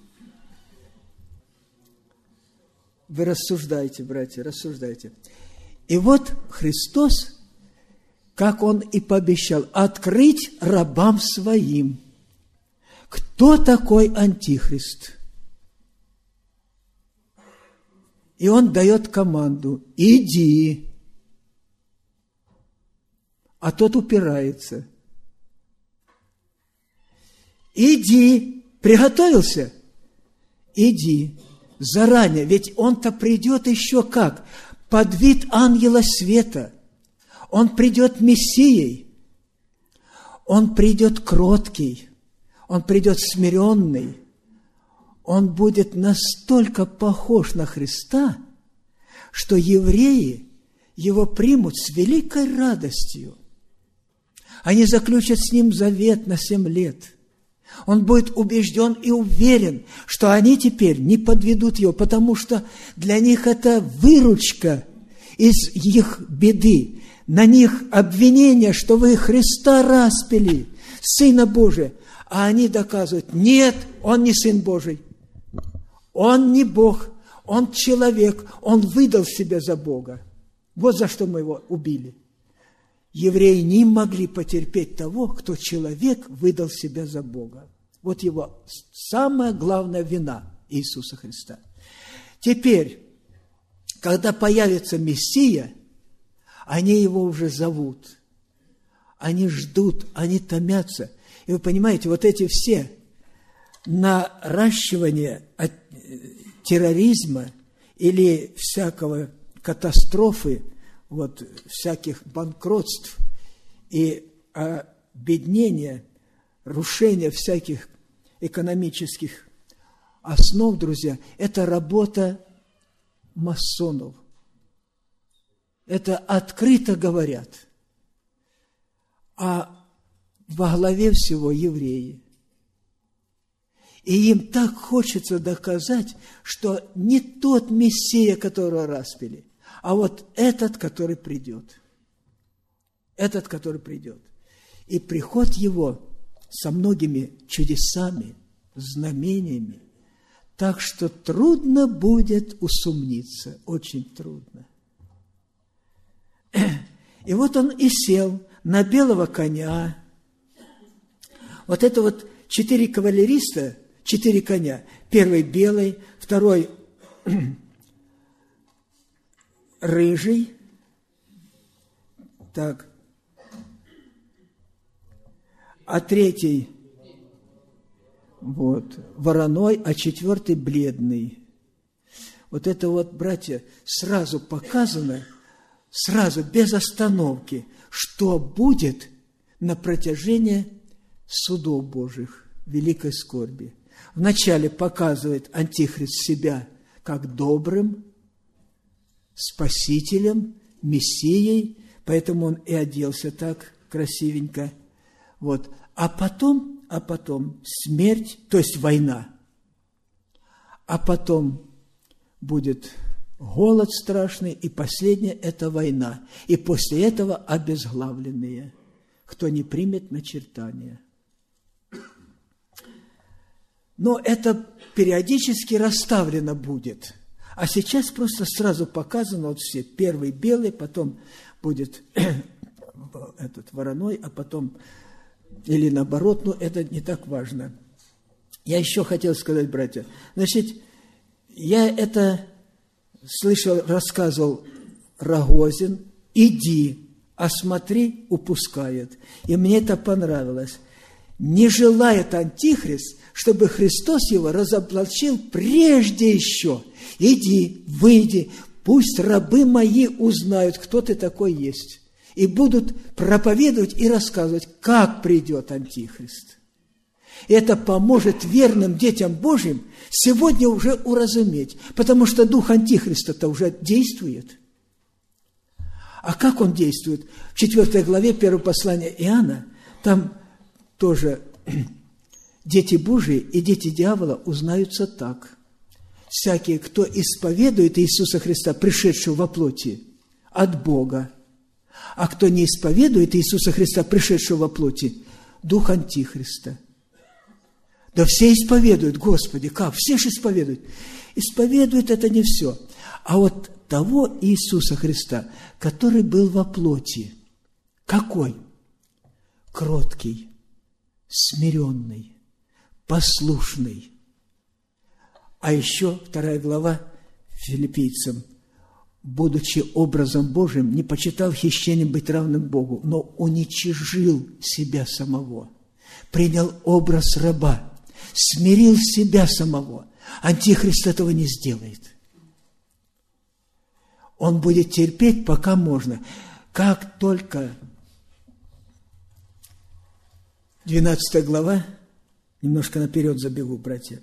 Вы рассуждайте, братья, рассуждайте. И вот Христос, как Он и пообещал, открыть рабам своим. Кто такой антихрист? И Он дает команду: иди. А тот упирается. Иди. Приготовился? Иди. Заранее, ведь он-то придет еще как? Под вид ангела света. Он придет Мессией. Он придет кроткий. Он придет смиренный. Он будет настолько похож на Христа, что евреи его примут с великой радостью. Они заключат с ним завет на семь лет. Он будет убежден и уверен, что они теперь не подведут его, потому что для них это выручка из их беды. На них обвинение, что вы Христа распяли, Сына Божия. А они доказывают: нет, Он не Сын Божий, Он не Бог, Он человек, Он выдал себя за Бога. Вот за что мы его убили. Евреи не могли потерпеть того, кто человек выдал себя за Бога. Вот его самая главная вина Иисуса Христа. Теперь, когда появится Мессия, они его уже зовут. Они ждут, они томятся. И вы понимаете, вот эти все наращивания терроризма или всякого катастрофы, вот, всяких банкротств и обеднения, рушения всяких экономических основ, друзья, это работа масонов. Это открыто говорят. а во главе всего евреи. И им так хочется доказать, что не тот Мессия, которого распяли, а вот этот, который придет. Этот, который придет. И приход его со многими чудесами, знамениями, так что трудно будет усомниться, очень трудно. И вот он и сел на белого коня. Вот это вот четыре кавалериста, четыре коня. Первый белый, второй рыжий. Так. А третий вот, вороной, а четвертый бледный. Вот это вот, братья, сразу показано, сразу, без остановки, что будет на протяжении судов Божьих, великой скорби. Вначале показывает Антихрист себя как добрым, спасителем, мессией, поэтому он и оделся так красивенько. Вот. А потом, а потом смерть, то есть война. А потом будет голод страшный, и последнее – это война. И после этого обезглавленные, кто не примет начертания. Но это периодически расставлено будет. А сейчас просто сразу показано, вот все, первый белый, потом будет этот вороной, а потом, или наоборот, но это не так важно. Я еще хотел сказать, братья, значит, я это слышал, рассказывал Рогозин, иди, осмотри, упускает. И мне это понравилось. Не желает Антихрист, чтобы Христос его разоблачил прежде еще. Иди, выйди, пусть рабы мои узнают, кто ты такой есть, и будут проповедовать и рассказывать, как придет Антихрист. И это поможет верным детям Божьим сегодня уже уразуметь, потому что дух Антихриста-то уже действует. А как он действует? В четвёртой главе первого послания Иоанна, там тоже дети Божии и дети дьявола узнаются так. Всякие, кто исповедует Иисуса Христа, пришедшего во плоти, от Бога, а кто не исповедует Иисуса Христа, пришедшего во плоти, дух Антихриста. Да все исповедуют, Господи, как? Все же исповедуют. Исповедуют это не все. А вот того Иисуса Христа, который был во плоти, какой? Кроткий, смиренный, послушный. А еще вторая глава Филиппийцам. Будучи образом Божьим, не почитал хищением быть равным Богу, но уничижил себя самого, принял образ раба, смирил себя самого. Антихрист этого не сделает. Он будет терпеть, пока можно. Как только двенадцатая глава, немножко наперед забегу, братья.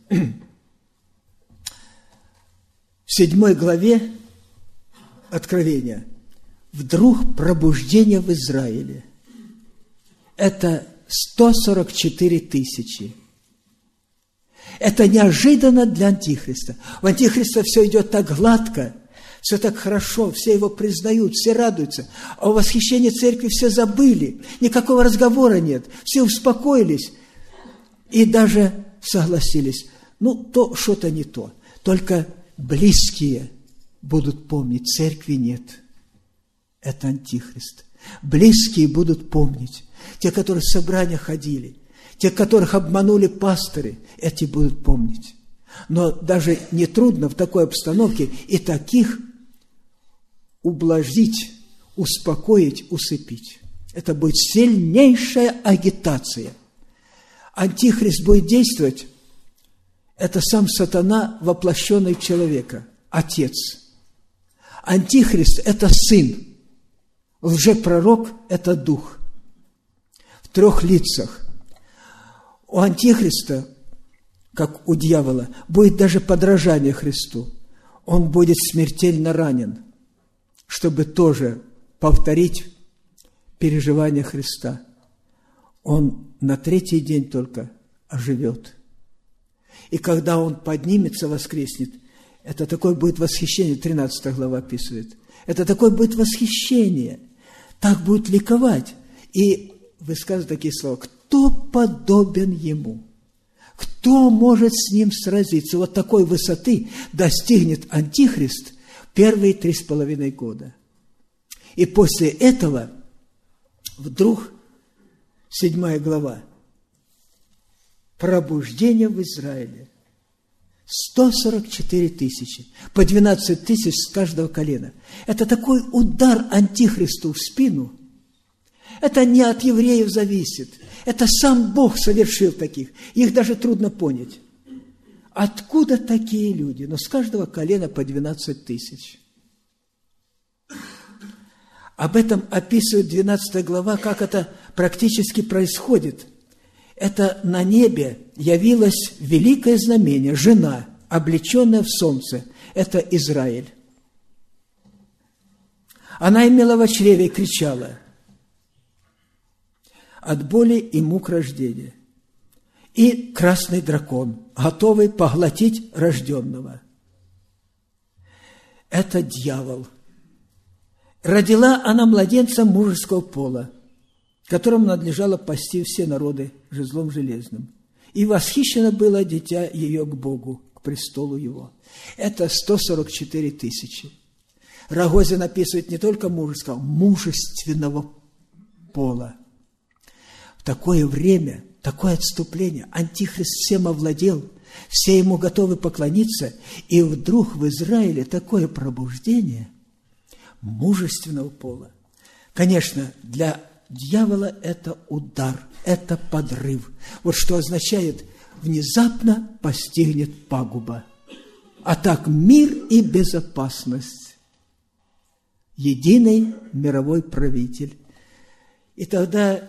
В седьмой главе Откровения вдруг пробуждение в Израиле. Это сто сорок четыре тысячи. Это неожиданно для Антихриста. У Антихриста все идет так гладко, все так хорошо, все его признают, все радуются. А о восхищении церкви все забыли, никакого разговора нет, все успокоились и даже согласились. Ну, то что-то не то. Только близкие будут помнить, церкви нет. Это Антихрист. Близкие будут помнить. Те, которые в собрания ходили, те, которых обманули пасторы, эти будут помнить. Но даже нетрудно в такой обстановке и таких ублажить, успокоить, усыпить. Это будет сильнейшая агитация. Антихрист будет действовать. Это сам сатана, воплощенный в человека, Отец. Антихрист – это Сын. Лжепророк – это Дух. В трех лицах. У Антихриста, как у дьявола, будет даже подражание Христу. Он будет смертельно ранен, чтобы тоже повторить переживания Христа. он на третий день только оживет. И когда он поднимется, воскреснет, это такое будет восхищение, тринадцатая глава описывает. Это такое будет восхищение. Так будет ликовать. И высказывают такие слова: кто подобен ему? Кто может с ним сразиться? Вот такой высоты достигнет Антихрист первые три с половиной года. И после этого вдруг седьмая глава. Пробуждение в Израиле. сто сорок четыре тысячи. По двенадцать тысяч с каждого колена. Это такой удар Антихристу в спину. Это не от евреев зависит. Это сам Бог совершил таких. Их даже трудно понять. Откуда такие люди? Но с каждого колена по двенадцать тысяч. Об этом описывает двенадцатая глава, как это практически происходит. Это на небе явилось великое знамение, жена, облеченная в солнце. Это Израиль. Она имела в чреве и кричала от боли и мук рождения. И красный дракон, готовый поглотить рожденного. Это дьявол. Родила она младенца мужеского пола, которому надлежало пасти все народы жезлом железным. И восхищено было дитя ее к Богу, к престолу его. Это сто сорок четыре тысячи. Рогозин описывает не только мужеского, мужественного пола. В такое время, такое отступление, Антихрист всем овладел, все ему готовы поклониться, и вдруг в Израиле такое пробуждение мужественного пола. Конечно, для дьявола это удар, это подрыв. Вот что означает: внезапно постигнет пагуба. А так мир и безопасность. Единый мировой правитель. И тогда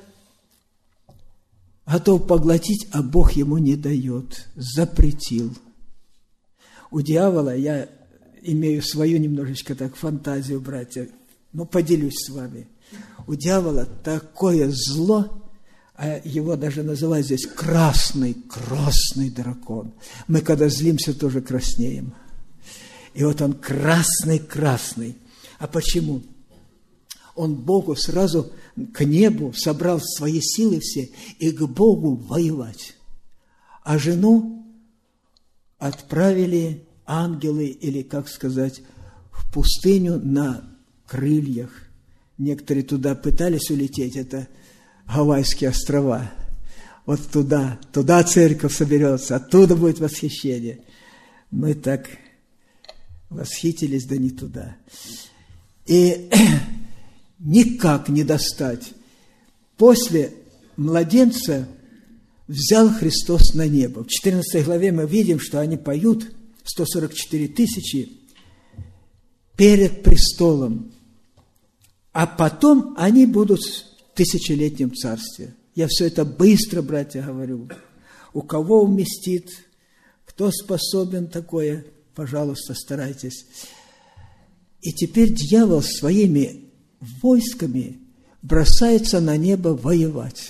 готов поглотить, а Бог ему не дает, запретил. У дьявола, я имею свою немножечко так фантазию, братья, но поделюсь с вами. У дьявола такое зло, а его даже называют здесь красный, красный дракон. Мы, когда злимся, тоже краснеем. И вот он красный-красный. А почему? Он Богу сразу к небу собрал свои силы все и к Богу воевать. А жену отправили ангелы, или, как сказать, в пустыню на крыльях. Некоторые туда пытались улететь, это Гавайские острова. Вот туда, туда церковь соберется, оттуда будет восхищение. Мы так восхитились, да не туда. И никак не достать. После младенца взял Христос на небо. В четырнадцатой главе мы видим, что они поют, сто сорок четыре тысячи, перед престолом. А потом они будут в тысячелетнем царстве. Я все это быстро, братья, говорю. У кого уместит, кто способен такое, пожалуйста, старайтесь. И теперь дьявол своими войсками бросается на небо воевать.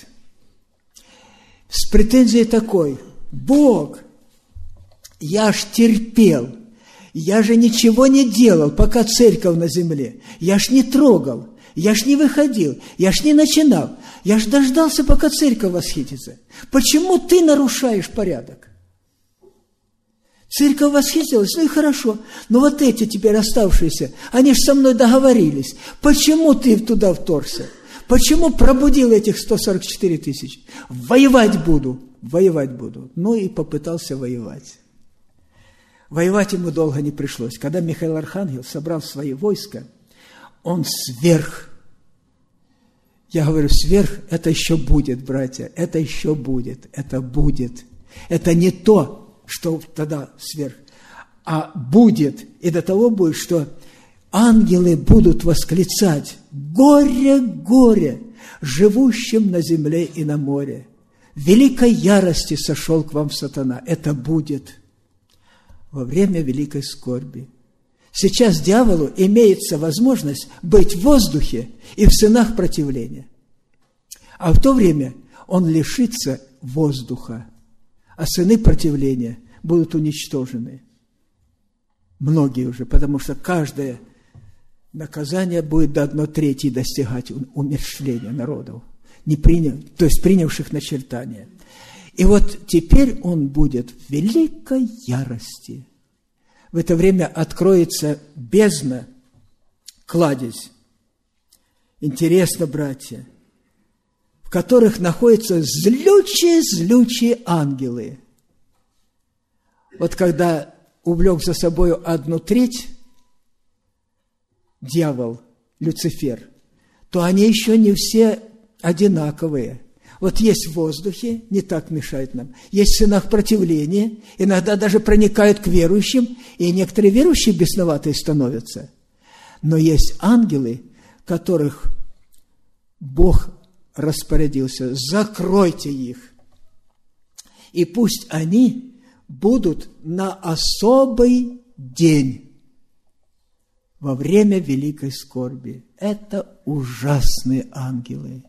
С претензией такой: Бог, я ж терпел, я же ничего не делал, пока церковь на земле, я ж не трогал, я ж не выходил, я ж не начинал, я ж дождался, пока церковь восхитится. Почему ты нарушаешь порядок? Церковь восхитилась, ну и хорошо, но вот эти теперь оставшиеся, они же со мной договорились. Почему ты туда вторгся? Почему пробудил этих сто сорок четыре тысячи? Воевать буду, воевать буду. Ну и попытался воевать. Воевать ему долго не пришлось. Когда Михаил Архангел собрал свои войска, он сверх. Я говорю, сверх, это еще будет, братья, это еще будет, это будет. Это не то, что тогда сверх, а будет, и до того будет, что ангелы будут восклицать: «Горе, горе, живущим на земле и на море! Великой ярости сошел к вам сатана!» Это будет во время великой скорби. Сейчас дьяволу имеется возможность быть в воздухе и в сынах противления. А в то время он лишится воздуха, а сыны противления будут уничтожены. Многие уже, потому что каждое наказание будет до одной трети достигать умерщвления народов, не приняв, то есть принявших начертания. И вот теперь он будет в великой ярости. В это время откроется бездна, кладезь. Интересно, братья, в которых находятся злючие-злючие ангелы. Вот когда увлек за собой одну треть дьявол, Люцифер, то они еще не все одинаковые. Вот есть в воздухе, не так мешает нам. Есть в сынах противления, иногда даже проникают к верующим, и некоторые верующие бесноватые становятся. Но есть ангелы, которых Бог распорядился: закройте их, и пусть они будут на особый день во время великой скорби. Это ужасные ангелы.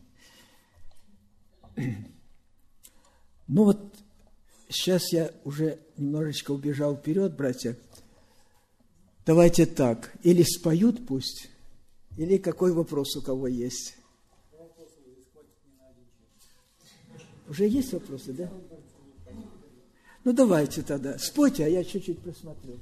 Ну вот, сейчас я уже немножечко убежал вперед, братья. Давайте так, или споют пусть, или какой вопрос у кого есть? Уже есть вопросы, да? Ну давайте тогда, спойте, а я чуть-чуть просмотрю.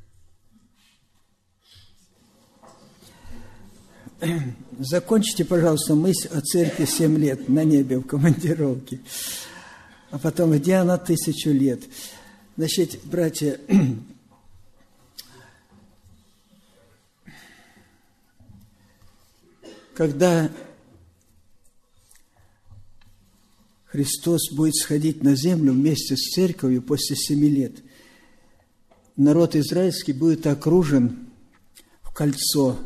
Закончите, пожалуйста, мысль о церкви семь лет на небе в командировке, а потом где она тысячу лет. Значит, братья, когда Христос будет сходить на землю вместе с церковью после семи лет, народ израильский будет окружен в кольцо.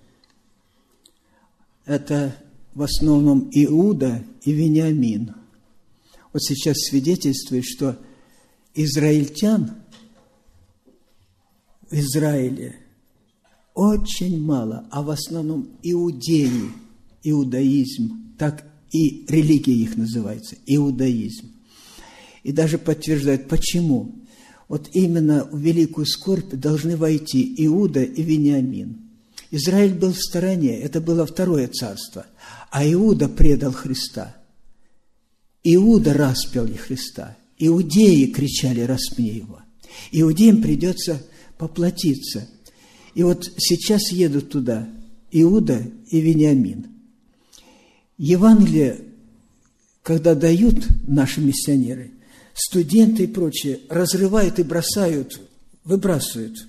Это в основном Иуда и Вениамин. Вот сейчас свидетельствует, что израильтян в Израиле очень мало, а в основном иудеи, иудаизм, так и религия их называется, иудаизм. И даже подтверждают, почему. Вот именно в великую скорбь должны войти Иуда и Вениамин. Израиль был в стороне, это было второе царство, а Иуда предал Христа. Иуда распял Христа, иудеи кричали: распни его. Иудеям придется поплатиться. И вот сейчас едут туда Иуда и Вениамин. Евангелие, когда дают наши миссионеры, студенты и прочие разрывают и бросают, выбрасывают.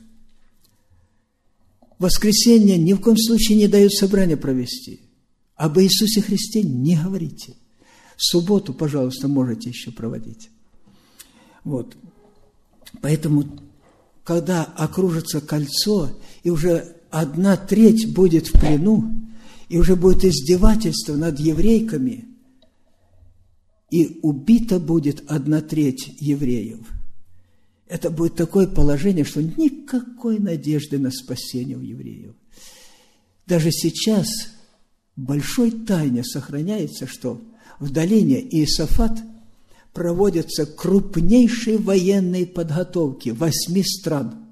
В воскресенье ни в коем случае не дают собрание провести. Об Иисусе Христе не говорите. В субботу, пожалуйста, можете еще проводить. Вот. Поэтому, когда окружится кольцо, и уже одна треть будет в плену, и уже будет издевательство над еврейками, и убита будет одна треть евреев, это будет такое положение, что никакой надежды на спасение у евреев. Даже сейчас в большой тайне сохраняется, что в долине Иосафат проводятся крупнейшие военные подготовки восьми стран.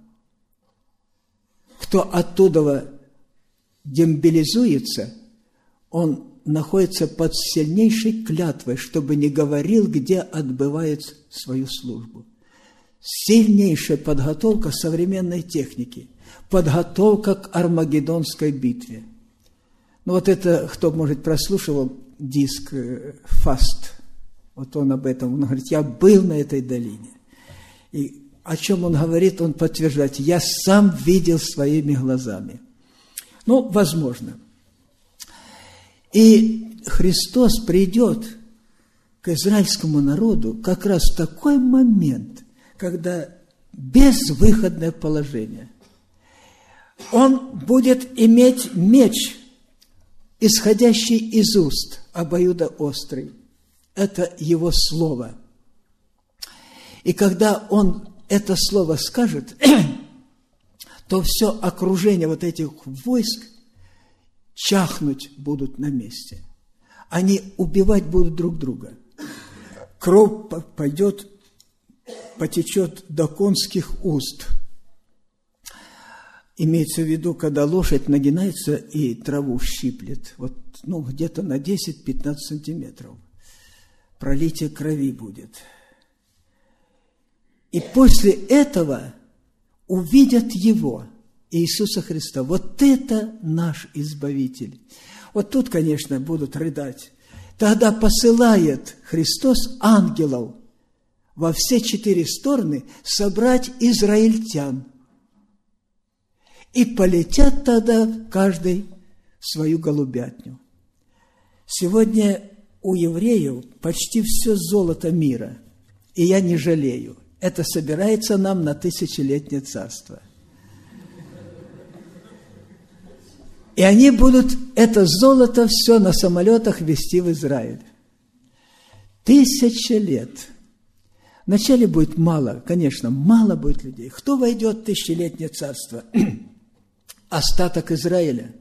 Кто оттуда демобилизуется, он находится под сильнейшей клятвой, чтобы не говорил, где отбывает свою службу. Сильнейшая подготовка современной техники, подготовка к Армагеддонской битве. Ну вот это, кто, может, прослушивал диск «Фаст», вот он об этом, он говорит: я был на этой долине. И о чем он говорит, он подтверждает: я сам видел своими глазами. Ну, возможно. И Христос придет к израильскому народу как раз в такой момент, когда безвыходное положение. Он будет иметь меч, исходящий из уст, обоюдоострый. Это его слово. И когда он это слово скажет, то все окружение вот этих войск чахнуть будут на месте. Они убивать будут друг друга. кровь пойдет, потечет до конских уст. Имеется в виду, когда лошадь нагинается и траву щиплет, вот, ну, где-то на десять-пятнадцать сантиметров. Пролитие крови будет. И после этого увидят Его, Иисуса Христа. Вот это наш Избавитель. Вот тут, конечно, будут рыдать. Тогда посылает Христос ангелов во все четыре стороны собрать израильтян. И полетят тогда каждый в свою голубятню. Сегодня у евреев почти все золото мира, и я не жалею. Это собирается нам на тысячелетнее царство. И они будут это золото все на самолетах везти в Израиль. Тысяча лет. Вначале будет мало, конечно, мало будет людей. Кто войдет в тысячелетнее царство? Остаток Израиля.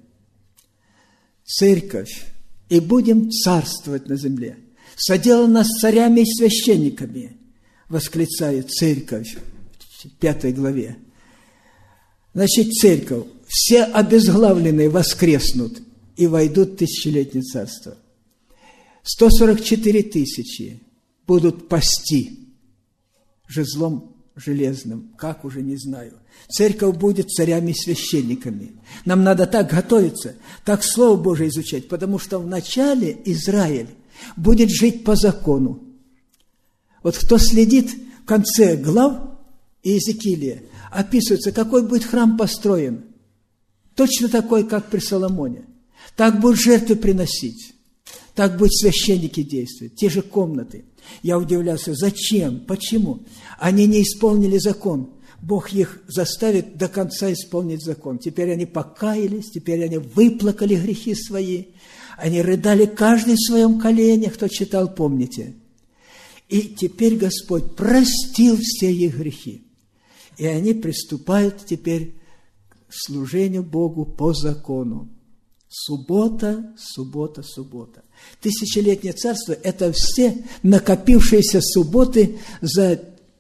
Церковь. И будем царствовать на земле. Соделано с царями и священниками, восклицает церковь в пятой главе. Значит, церковь. Все обезглавленные воскреснут и войдут в тысячелетнее царство. сто сорок четыре тысячи будут пасти жезлом железным, как уже не знаю. Церковь будет царями и священниками. Нам надо так готовиться, так Слово Божие изучать, потому что вначале Израиль будет жить по закону. Вот кто следит в конце глав Иезекииля, описывается, какой будет храм построен. Точно такой, как при Соломоне. Так будут жертвы приносить. Так будут священники действовать. Те же комнаты. Я удивлялся, зачем, почему? Они не исполнили закон. Бог их заставит до конца исполнить закон. Теперь они покаялись, теперь они выплакали грехи свои. Они рыдали каждый в своем колене, кто читал, помните. И теперь Господь простил все их грехи. И они приступают теперь к служению Богу по закону. Суббота, суббота, суббота. Тысячелетнее царство – это все накопившиеся субботы за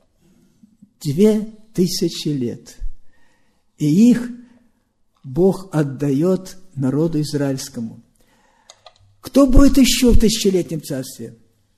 две тысячи лет. И их Бог отдает народу израильскому. Кто будет еще в тысячелетнем царстве?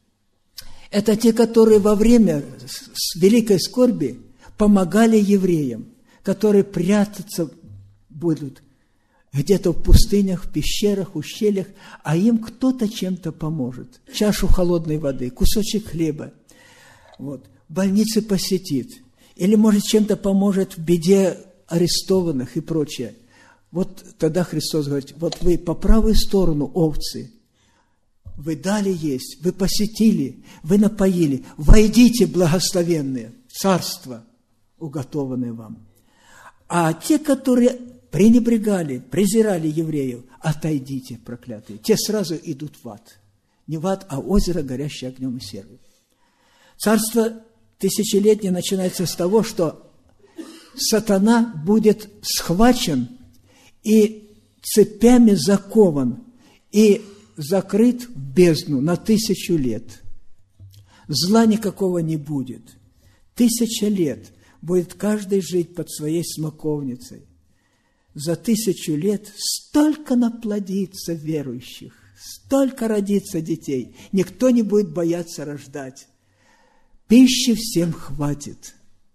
Это те, которые во время великой скорби помогали евреям, которые прятаться будут где-то в пустынях, в пещерах, ущельях, а им кто-то чем-то поможет. Чашу холодной воды, кусочек хлеба. Вот. В больнице посетит. Или, может, чем-то поможет в беде арестованных и прочее. Вот тогда Христос говорит, вот вы по правую сторону овцы, вы дали есть, вы посетили, вы напоили, войдите, благословенные, в царство, уготованное вам. А те, которые пренебрегали, презирали евреев, отойдите, проклятые. Те сразу идут в ад. Не в ад, а озеро, горящее огнем и серой. Царство тысячелетнее начинается с того, что сатана будет схвачен и цепями закован, и закрыт в бездну на тысячу лет. Зла никакого не будет. Тысяча лет будет каждый жить под своей смоковницей. За тысячу лет столько наплодится верующих, столько родится детей. Никто не будет бояться рождать. Пищи всем хватит.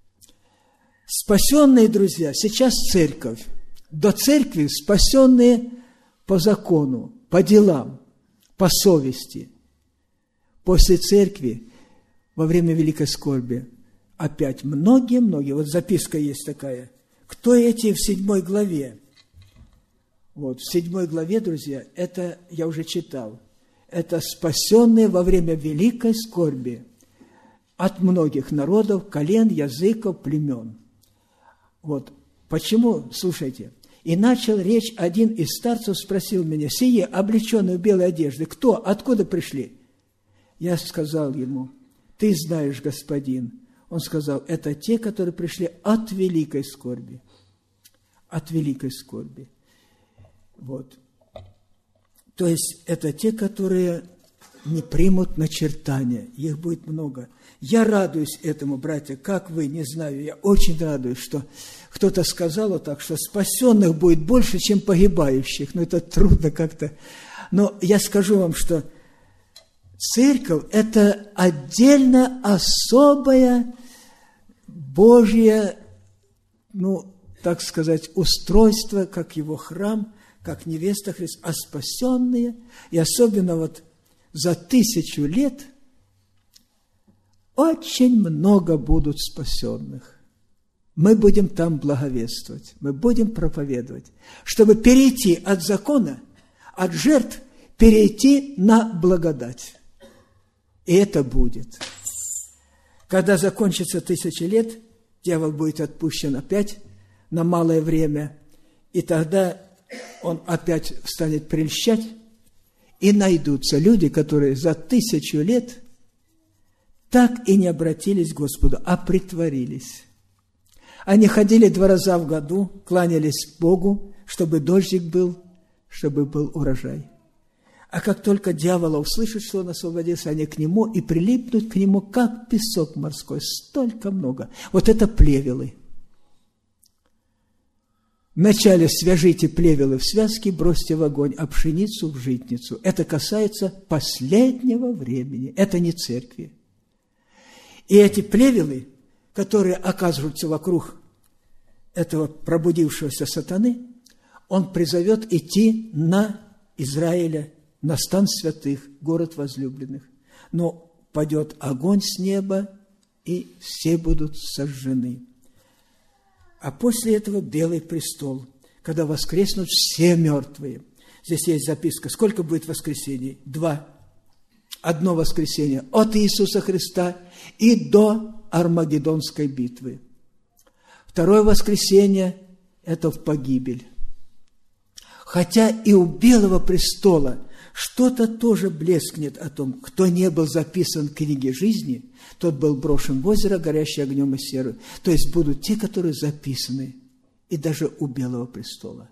Спасенные, друзья, сейчас церковь. До церкви спасенные по закону, по делам, по совести. После церкви, во время великой скорби, опять многие-многие, вот записка есть такая, кто эти в седьмой главе? Вот, в седьмой главе, друзья, это я уже читал, это спасенные во время великой скорби от многих народов, колен, языков, племен. Вот, почему, слушайте, и начал речь один из старцев, спросил меня, сие, облеченные в белой одежды, кто, откуда пришли? Я сказал ему, ты знаешь, господин. Он сказал, это те, которые пришли от великой скорби. От великой скорби. Вот. То есть, это те, которые не примут начертания. Их будет много. Я радуюсь этому, братья, как вы, не знаю, я очень радуюсь, что кто-то сказал вот так, что спасенных будет больше, чем погибающих. Но это трудно как-то. Но я скажу вам, что церковь – это отдельно особая Божье, ну, так сказать, устройство, как его храм, как невеста Христа, а спасенные, и особенно вот за тысячу лет очень много будут спасенных. Мы будем там благовествовать, мы будем проповедовать, чтобы перейти от закона, от жертв, перейти на благодать. И это будет. Когда закончится тысяча лет, дьявол будет отпущен опять на малое время, и тогда он опять станет прельщать, и найдутся люди, которые за тысячу лет так и не обратились к Господу, а притворились. Они ходили два раза в году, кланялись Богу, чтобы дождик был, чтобы был урожай. А как только дьявола услышит, что он освободился, они к нему и прилипнут к нему, как песок морской. Столько много. Вот это плевелы. Вначале свяжите плевелы в связке, бросьте в огонь, а пшеницу в житницу. Это касается последнего времени. Это не церкви. И эти плевелы, которые оказываются вокруг этого пробудившегося сатаны, он призовет идти на Израиля, на стан святых, город возлюбленных. Но падет огонь с неба, и все будут сожжены. А после этого белый престол, когда воскреснут все мертвые. Здесь есть записка. Сколько будет воскресений? Два. Одно воскресенье от Иисуса Христа и до Армагеддонской битвы. Второе воскресенье – это в погибель. Хотя и у белого престола что-то тоже блескнет о том, кто не был записан в книге жизни, тот был брошен в озеро, горящее огнем и серой. То есть будут те, которые записаны, и даже у белого престола.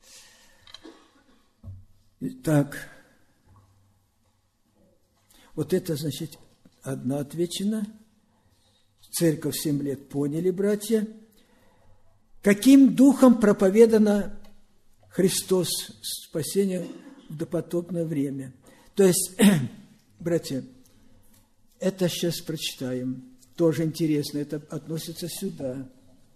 Так, вот это, значит, одна отвечена. Церковь семь лет поняли, братья. Каким духом проповедано Христос, спасение в допотопное время? То есть, братья, это сейчас прочитаем. Тоже интересно, это относится сюда.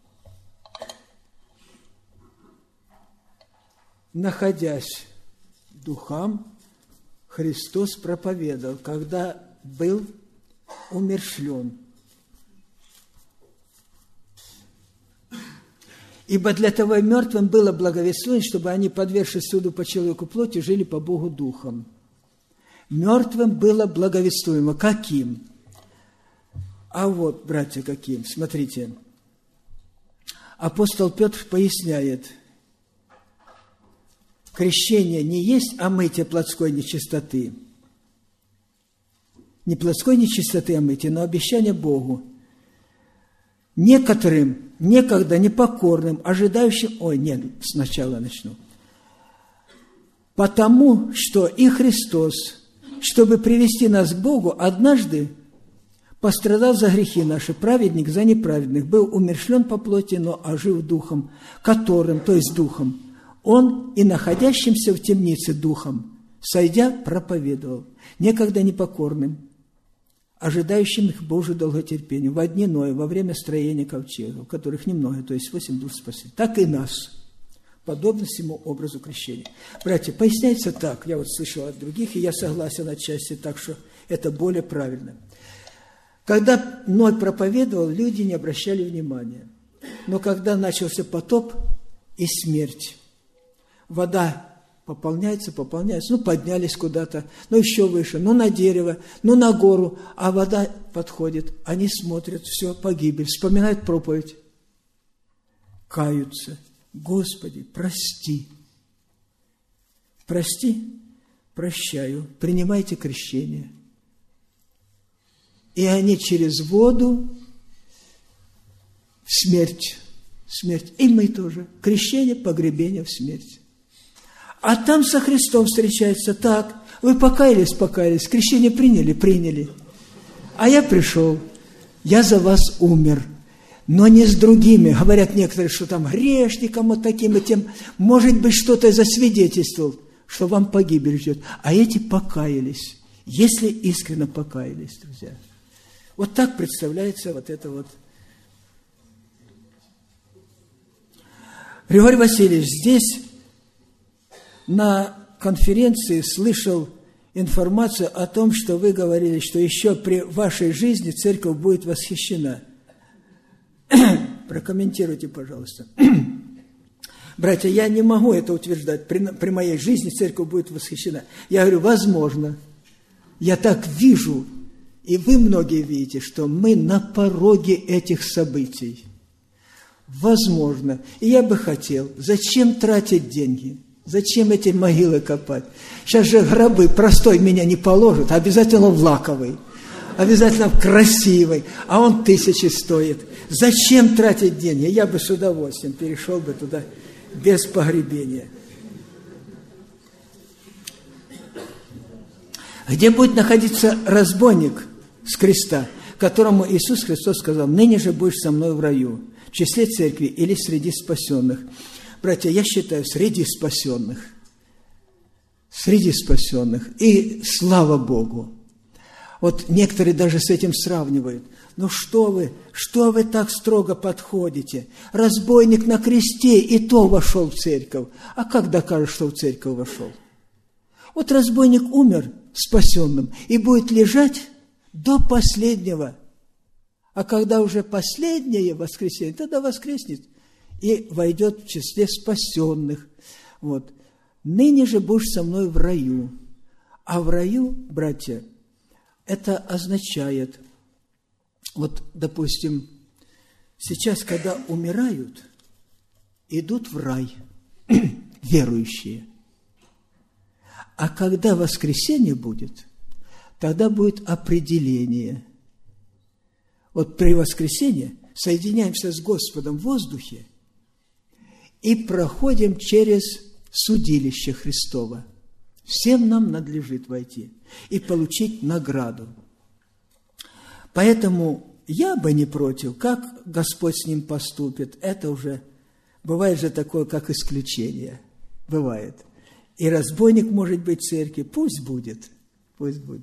Находясь духом, Христос проповедовал, когда был умерщвлен. Ибо для того и мертвым было благовествование, чтобы они, подвергшись суду по человеку плоти, жили по Богу духом. Мертвым было благовествуемо. Каким? А вот, братья, каким? Смотрите. Апостол Петр поясняет. Крещение не есть омытие плотской нечистоты. Не плотской нечистоты омытие, но обещание Богу. Некоторым, некогда непокорным, ожидающим... Ой, нет, сначала начну. Потому что и Христос, чтобы привести нас к Богу, однажды пострадал за грехи наши, праведник за неправедных, был умерщвлен по плоти, но ожив духом, которым, то есть духом, он и находящимся в темнице духом, сойдя, проповедовал, некогда непокорным, ожидающим их Божию долготерпению, во дни Ноя, во время строения ковчега, в которых немного, то есть восемь душ спасли, так и нас, подобно всему образу крещения. Братья, поясняется так, я вот слышал от других, и я согласен отчасти так, что это более правильно. Когда Ной проповедовал, люди не обращали внимания. Но когда начался потоп и смерть, вода пополняется, пополняется, ну, поднялись куда-то, ну, еще выше, ну, на дерево, ну, на гору, а вода подходит, они смотрят, все, погибель, вспоминают проповедь, каются. Господи, прости. Прости, прощаю, принимайте крещение. И они через воду в смерть, смерть, и мы тоже, крещение, погребение в смерть. А там со Христом встречается так. Вы покаялись, покаялись, крещение приняли, приняли. А я пришел, я за вас умер, но не с другими. Говорят некоторые, что там грешником вот таким и тем, может быть, что-то засвидетельствовал, что вам погибель ждет. А эти покаялись, если искренне покаялись, друзья. Вот так представляется вот это вот. Григорий Васильевич, здесь на конференции слышал информацию о том, что вы говорили, что еще при вашей жизни церковь будет восхищена. Прокомментируйте, пожалуйста. Братья, я не могу это утверждать. При, при моей жизни церковь будет восхищена. Я говорю, возможно. Я так вижу, и вы многие видите, что мы на пороге этих событий. Возможно. И я бы хотел, зачем тратить деньги? Зачем эти могилы копать? Сейчас же гробы простой меня не положат, а обязательно в лаковый, обязательно в красивый, а он тысячи стоит. Зачем тратить деньги? Я бы с удовольствием перешел бы туда без погребения. Где будет находиться разбойник с креста, которому Иисус Христос сказал, ныне же будешь со мной в раю, в числе церкви или среди спасенных. Братья, я считаю, среди спасенных. Среди спасенных. И слава Богу. Вот некоторые даже с этим сравнивают. Ну что вы, что вы так строго подходите? Разбойник на кресте и то вошел в церковь. А как докажешь, что в церковь вошел? Вот разбойник умер спасенным и будет лежать до последнего. А когда уже последнее воскресенье, тогда воскреснет и войдет в числе спасенных. Вот. Ныне же будешь со мной в раю. А в раю, братья, это означает, вот, допустим, сейчас, когда умирают, идут в рай верующие. А когда воскресенье будет, тогда будет определение. Вот при воскресенье соединяемся с Господом в воздухе и проходим через судилище Христово. Всем нам надлежит войти и получить награду. Поэтому я бы не против, как Господь с ним поступит. Это уже бывает же такое, как исключение. Бывает. И разбойник может быть в церкви. Пусть будет. Пусть будет.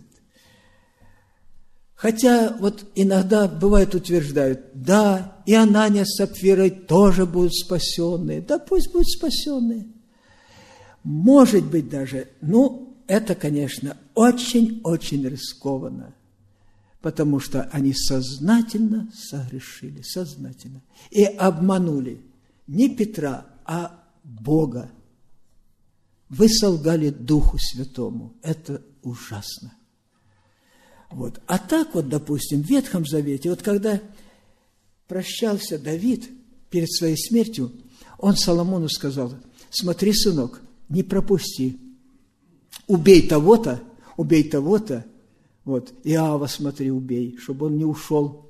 Хотя вот иногда бывает утверждают, да, и Анания с Сапфирой тоже будут спасенные. Да пусть будут спасенные. Может быть даже, ну, это, конечно, очень-очень рискованно, потому что они сознательно согрешили, сознательно, и обманули не Петра, а Бога. Вы солгали Духу Святому. Это ужасно. Вот. А так вот, допустим, в Ветхом Завете, вот когда прощался Давид перед своей смертью, он Соломону сказал, смотри, сынок, не пропусти, убей того-то, убей того-то, вот, Иова, смотри, убей, чтобы он не ушел,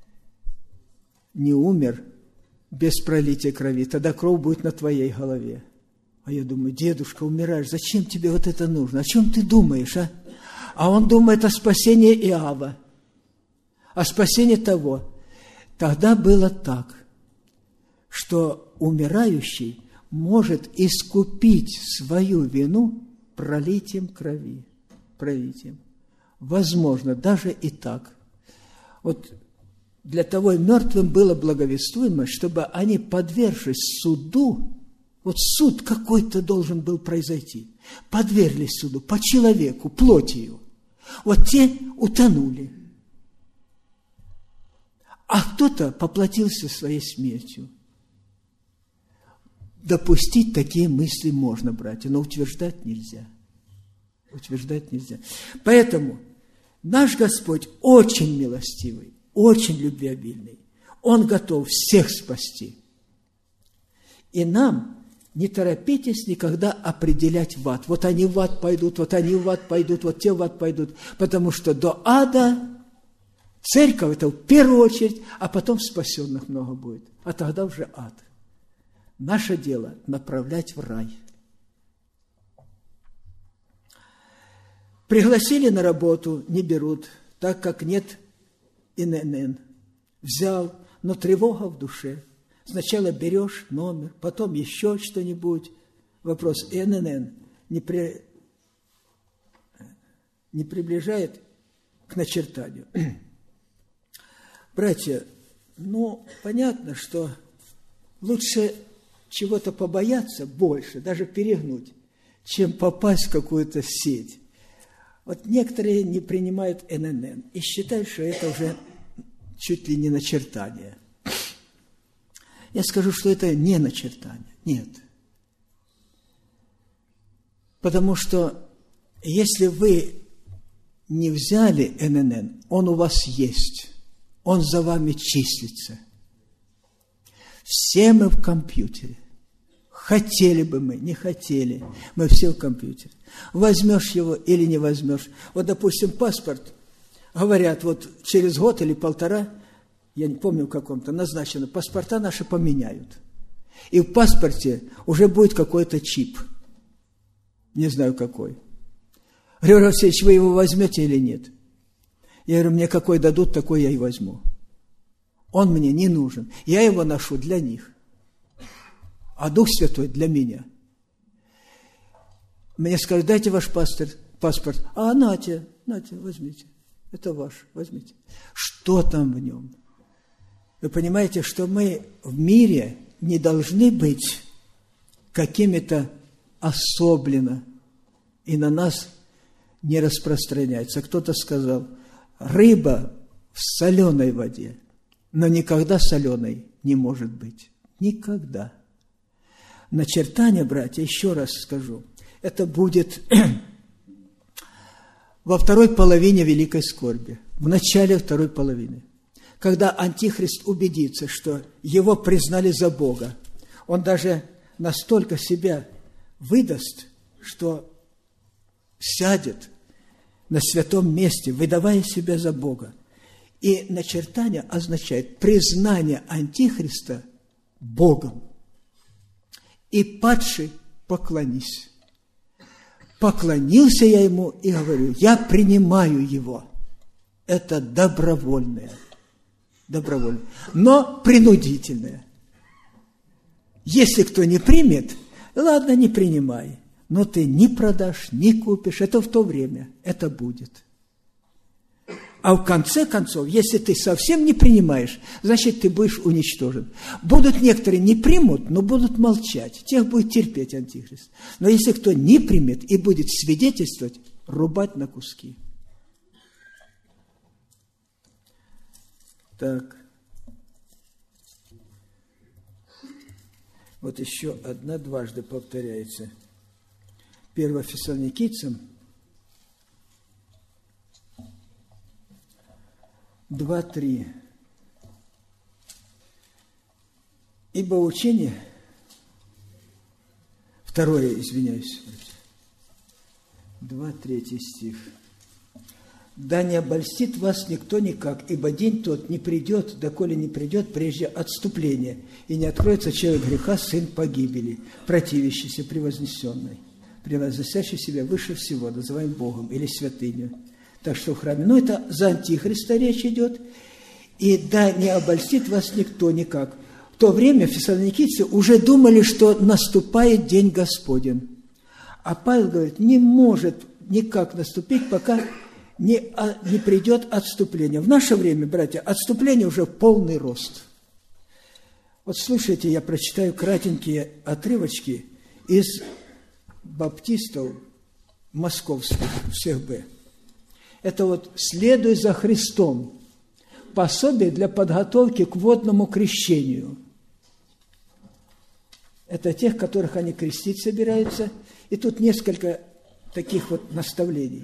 не умер без пролития крови, тогда кровь будет на твоей голове. А я думаю, дедушка, умираешь, зачем тебе вот это нужно? О чем ты думаешь, а? А он думает о спасении Иова, о спасении того. Тогда было так, что умирающий может искупить свою вину пролитием крови. Пролитием. Возможно, даже и так. Вот для того и мертвым было благовествуемо, чтобы они, подвергшись суду, вот суд какой-то должен был произойти, подверглись суду по человеку, плотью. Вот те утонули. А кто-то поплатился своей смертью. Допустить такие мысли можно, братья, но утверждать нельзя. Утверждать нельзя. Поэтому наш Господь очень милостивый, очень любвеобильный. Он готов всех спасти. И нам не торопитесь никогда определять в ад. Вот они в ад пойдут, вот они в ад пойдут, вот те в ад пойдут. Потому что до ада церковь – это в первую очередь, а потом спасенных много будет. А тогда уже ад. Наше дело – направлять в рай. Пригласили на работу, не берут, так как нет эн эн эн. Взял, но тревога в душе. Сначала берешь номер, потом еще что-нибудь. Вопрос: эн эн эн не, при... не приближает к начертанию. Братья, ну, понятно, что лучше чего-то побояться больше, даже перегнуть, чем попасть в какую-то сеть. Вот некоторые не принимают эн эн эн и считают, что это уже чуть ли не начертание. Я скажу, что это не начертание. Нет. Потому что если вы не взяли эн эн эн, он у вас есть. Он за вами числится. Все мы в компьютере. Хотели бы мы, не хотели. Мы все в компьютере. Возьмешь его или не возьмешь. Вот, допустим, паспорт. Говорят, вот через год или полтора, я не помню в каком-то, назначено, паспорта наши поменяют. И в паспорте уже будет какой-то чип. Не знаю, какой. Григорий Алексеевич, вы его возьмете или нет? Я говорю, мне какой дадут, такой я и возьму. Он мне не нужен. Я его ношу для них. А Дух Святой для меня. Мне скажут, дайте ваш паспорт. паспорт. А, нате, нате, возьмите. Это ваш, возьмите. Что там в нем? Вы понимаете, что мы в мире не должны быть какими-то особенно, и на нас не распространяется. Кто-то сказал, рыба в соленой воде, но никогда соленой не может быть. Никогда. Начертание, братья, еще раз скажу, это будет во второй половине великой скорби, в начале второй половины, когда Антихрист убедится, что его признали за Бога. Он даже настолько себя выдаст, что сядет на святом месте, выдавая себя за Бога. И начертание означает признание Антихриста Богом. И падший поклонись. Поклонился я ему и говорю, я принимаю его. Это добровольное. Добровольное. Но принудительное. Если кто не примет, ладно, не принимай. Но ты не продашь, не купишь. Это в то время. Это будет. А в конце концов, если ты совсем не принимаешь, значит, ты будешь уничтожен. Будут некоторые не примут, но будут молчать. Тех будет терпеть Антихрист. Но если кто не примет и будет свидетельствовать, рубать на куски. Так. Вот еще одна дважды повторяется. Первое Фессалоникийцам два три. Ибо учение, второе, извиняюсь, два третий стих. Да не обольстит вас никто никак, ибо день тот не придет, доколе не придет прежде отступления, и не откроется человек греха, сын погибели, противящийся превознесенной, превозносящий себя выше всего, называем Богом или святыню. Так что в храме, ну это за Антихриста речь идет, и да не обольстит вас никто никак. В то время фессалоникийцы уже думали, что наступает день Господень. А Павел говорит, не может никак наступить, пока не, не придет отступление. В наше время, братья, отступление уже в полный рост. Вот слушайте, я прочитаю кратенькие отрывочки из баптистов московских, всех Б. Это вот «Следуй за Христом», пособие для подготовки к водному крещению. Это тех, которых они крестить собираются. И тут несколько таких вот наставлений.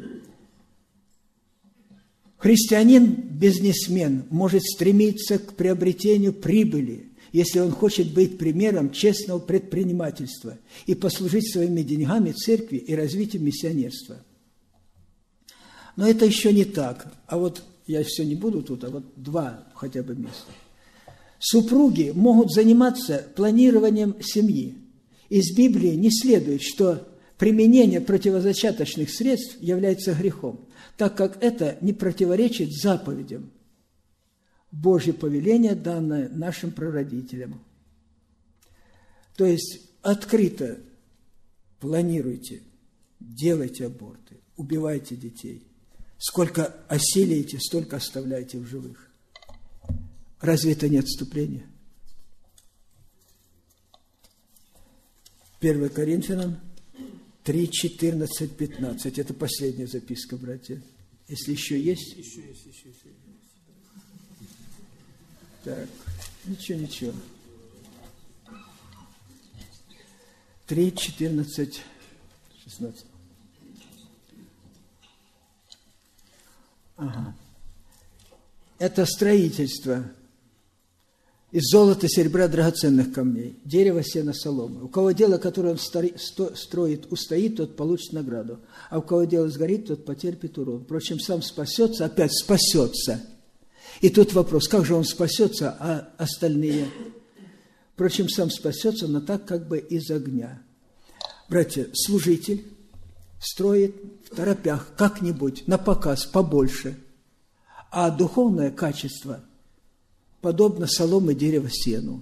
Христианин-бизнесмен может стремиться к приобретению прибыли, если он хочет быть примером честного предпринимательства и послужить своими деньгами церкви и развитию миссионерства. Но это еще не так. А вот я все не буду тут, а вот два хотя бы места. Супруги могут заниматься планированием семьи. Из Библии не следует, что применение противозачаточных средств является грехом, так как это не противоречит заповедям. Божье повеление, данное нашим прародителям. То есть открыто планируйте, делайте аборты, убивайте детей. Сколько осилите, столько оставляйте в живых. Разве это не отступление? первое Коринфянам три, четырнадцать, пятнадцать. Это последняя записка, братья. Если еще есть? Еще есть, еще есть. Так, ничего, ничего. три, четырнадцать, шестнадцать. Ага. Это строительство из золота, серебра, драгоценных камней, дерева, сена, соломы. У кого дело, которое он строит, устоит, тот получит награду. А у кого дело сгорит, тот потерпит урон. Впрочем, сам спасется, опять спасется. И тут вопрос, как же он спасется, а остальные? Впрочем, сам спасется, но так как бы из огня. Братья, служитель строит в торопях как-нибудь, на показ, побольше. А духовное качество подобно соломы, дерева, сену.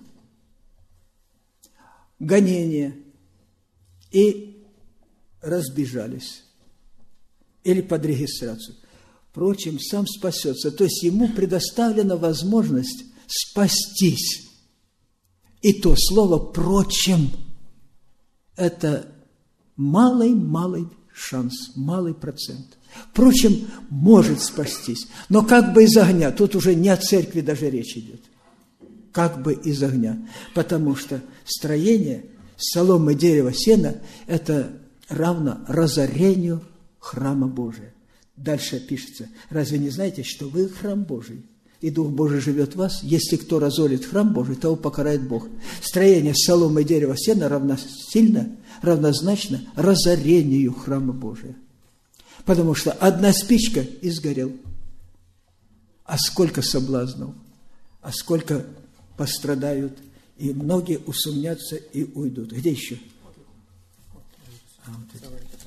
Гонение. И разбежались. Или под регистрацию. Впрочем, сам спасется. То есть ему предоставлена возможность спастись. И то слово «прочим» – это малый-малый шанс, малый процент. Впрочем, может спастись, но как бы из огня. Тут уже не о церкви даже речь идет. Как бы из огня. Потому что строение соломы, дерева, сена – это равно разорению храма Божия. Дальше пишется: разве не знаете, что вы храм Божий, и Дух Божий живет в вас? Если кто разорит храм Божий, того покарает Бог. Строение соломы, дерева, сена равносильно, равнозначно разорению храма Божия. Потому что одна спичка и сгорел. А сколько соблазнов, а сколько пострадают, и многие усомнятся и уйдут. Где еще? А, вот это.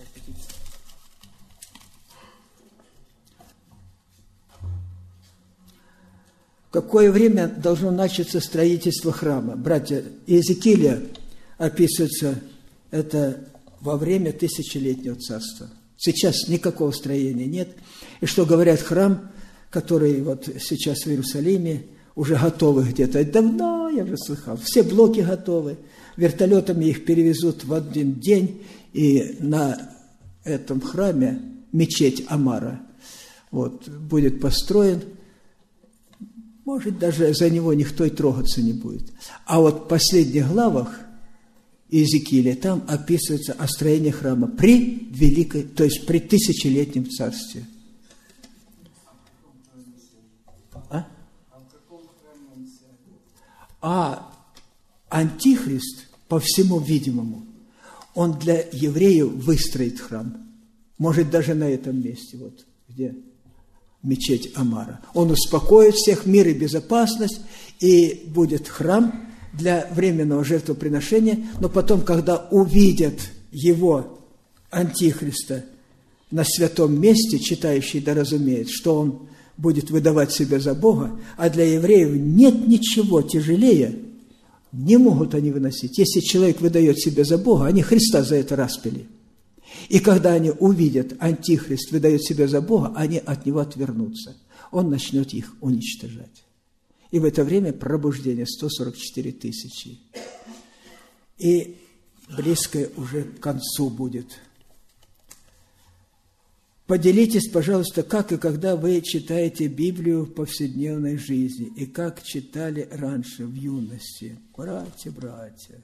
В какое время должно начаться строительство храма? Братья, Иезекииля описывается это во время тысячелетнего царства. Сейчас никакого строения нет. И что говорят, храм, который вот сейчас в Иерусалиме, уже готовы где-то. Давно я уже слыхал. Все блоки готовы. Вертолетами их перевезут в один день. И на этом храме мечеть Амара вот, будет построен. Может, даже за него никто и трогаться не будет. А вот в последних главах Иезекииля там описывается о строении храма при великой, то есть при тысячелетнем царстве. А? А Антихрист, по всему видимому, он для евреев выстроит храм. Может, даже на этом месте, вот где мечеть Амара. Он успокоит всех, мир и безопасность, и будет храм для временного жертвоприношения, но потом, когда увидят его, Антихриста, на святом месте, читающий да разумеет, что он будет выдавать себя за Бога, а для евреев нет ничего тяжелее, не могут они выносить. Если человек выдает себя за Бога, они Христа за это распяли. И когда они увидят, Антихрист выдает себя за Бога, они от него отвернутся. Он начнет их уничтожать. И в это время пробуждение сто сорок четыре тысячи. И близкое уже к концу будет. Поделитесь, пожалуйста, как и когда вы читаете Библию в повседневной жизни, и как читали раньше, в юности. Братья, братья.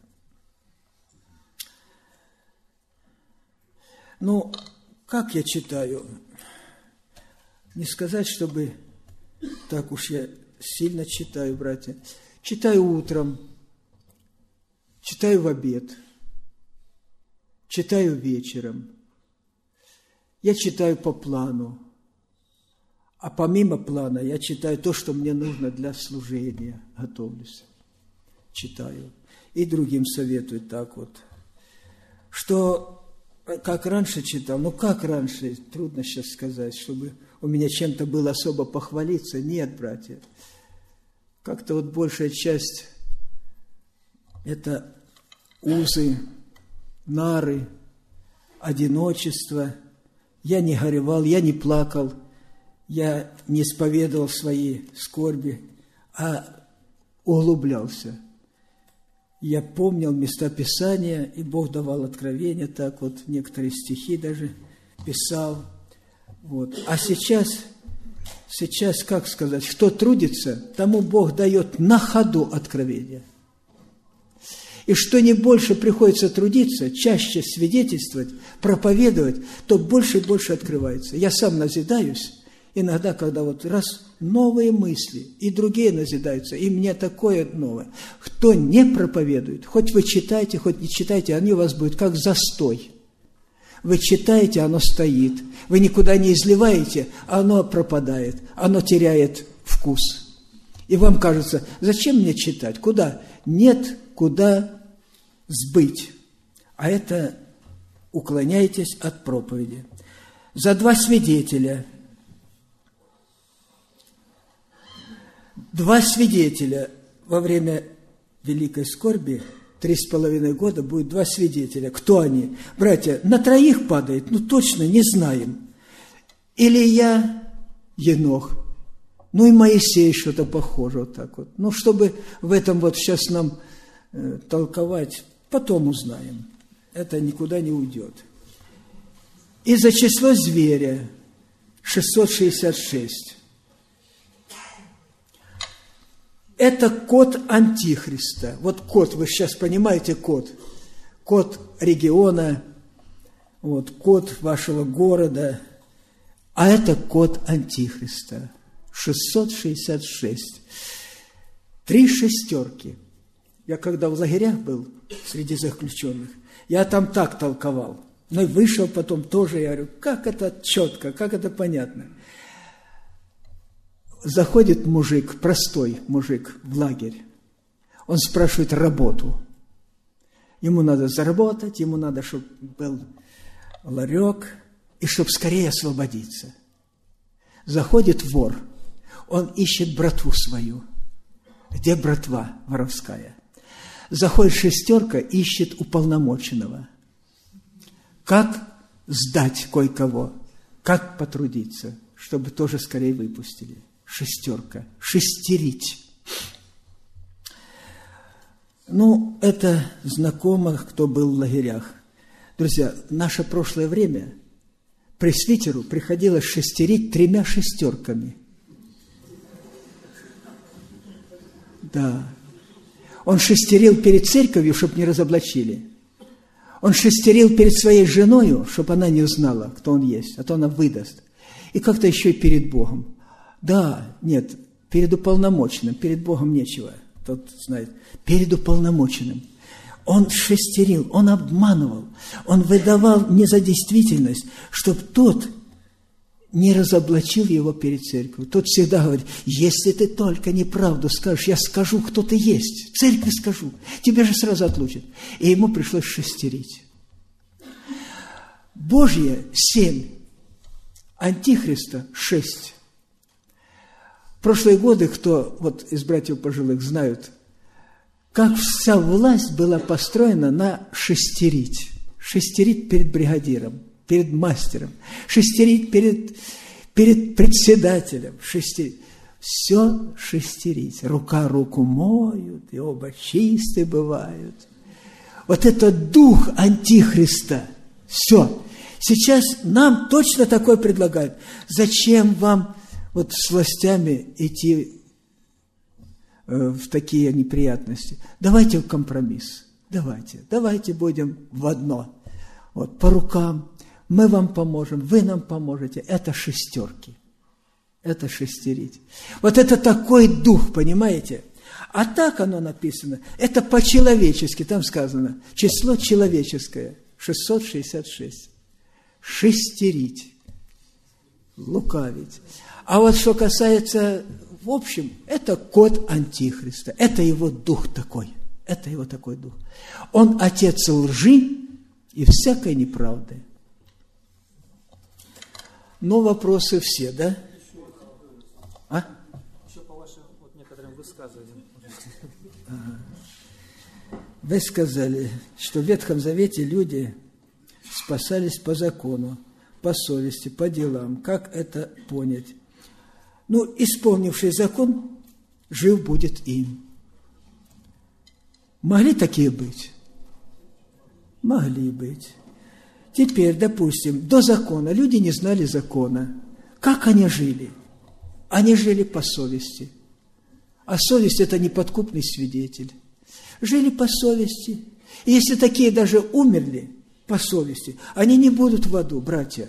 Ну, как я читаю? Не сказать, чтобы так уж я сильно читаю, братья. Читаю утром, читаю в обед, читаю вечером. Я читаю по плану, а помимо плана я читаю то, что мне нужно для служения, готовлюсь, читаю. И другим советую так вот, что как раньше читал, ну как раньше, трудно сейчас сказать, чтобы у меня чем-то было особо похвалиться. Нет, братья. Как-то вот большая часть – это узы, нары, одиночество. Я не горевал, я не плакал, я не исповедовал свои скорби, а углублялся. Я помнил места Писания, и Бог давал откровения, так вот некоторые стихи даже писал. Вот. А сейчас, сейчас, как сказать, кто трудится, тому Бог дает на ходу откровения. И что не больше приходится трудиться, чаще свидетельствовать, проповедовать, то больше и больше открывается. Я сам назидаюсь, иногда, когда вот раз новые мысли, и другие назидаются, и мне такое новое. Кто не проповедует, хоть вы читаете, хоть не читаете, они у вас будут как застой. Вы читаете, оно стоит. Вы никуда не изливаете, оно пропадает, оно теряет вкус. И вам кажется, зачем мне читать? Куда? Нет, куда сбыть. А это уклоняйтесь от проповеди. За два свидетеля. Два свидетеля во время великой скорби, три с половиной года, будет два свидетеля. Кто они? Братья, на троих падает, ну точно не знаем. Илья, Енох, ну и Моисей что-то похоже вот так вот. Ну, чтобы в этом вот сейчас нам э, толковать, потом узнаем. Это никуда не уйдет. И за число зверя шестьсот шестьдесят шесть. Это код Антихриста. Вот код, вы сейчас понимаете код. Код региона, вот, код вашего города. А это код Антихриста. шестьсот шестьдесят шесть. Три шестерки. Я когда в лагерях был, среди заключенных, я там так толковал. Но вышел потом тоже, я говорю, как это четко, как это понятно. Заходит мужик, простой мужик в лагерь. Он спрашивает работу. Ему надо заработать, ему надо, чтобы был ларек, и чтобы скорее освободиться. Заходит вор. Он ищет братву свою. Где братва воровская? Заходит шестерка, ищет уполномоченного. Как сдать кое-кого? Как потрудиться, чтобы тоже скорее выпустили? Шестерка. Шестерить. Ну, это знакомо, кто был в лагерях. Друзья, в наше прошлое время пресвитеру приходилось шестерить тремя шестерками. Да. Он шестерил перед церковью, чтобы не разоблачили. Он шестерил перед своей женою, чтобы она не узнала, кто он есть, а то она выдаст. И как-то еще и перед Богом. Да, нет, перед уполномоченным, перед Богом нечего, тот знает. Перед уполномоченным. Он шестерил, он обманывал, он выдавал не за действительность, чтобы тот не разоблачил его перед церковью. Тот всегда говорит, если ты только неправду скажешь, я скажу, кто ты есть, в церкви скажу, тебя же сразу отлучат. И ему пришлось шестерить. Божье семь, Антихриста шесть. В прошлые годы, кто вот из братьев пожилых знают, как вся власть была построена на шестерить. Шестерить перед бригадиром, перед мастером, шестерить перед, перед председателем, шестерить. Все шестерить. Рука руку моют, и оба чисты бывают. Вот это дух Антихриста. Все. Сейчас нам точно такое предлагают. Зачем вам вот с властями идти в такие неприятности? Давайте в компромисс. Давайте. Давайте будем в одно. Вот, по рукам. Мы вам поможем, вы нам поможете. Это шестерки. Это шестерить. Вот это такой дух, понимаете? А так оно написано. Это по-человечески. Там сказано. Число человеческое. шестьсот шестьдесят шесть. Шестерить. Лукавить. А вот что касается, в общем, это код Антихриста. Это его дух такой. Это его такой дух. Он отец лжи, и всякой неправды. Но вопросы все, да? А? Еще по вашим вот некоторым высказываниям. Ага. Вы сказали, что в Ветхом Завете люди спасались по закону, по совести, по делам. Как это понять? Ну, исполнивший закон, жив будет им. Могли такие быть? Могли быть. Теперь, допустим, до закона люди не знали закона. Как они жили? Они жили по совести. А совесть – это неподкупный свидетель. Жили по совести. И если такие даже умерли по совести, они не будут в аду, братья.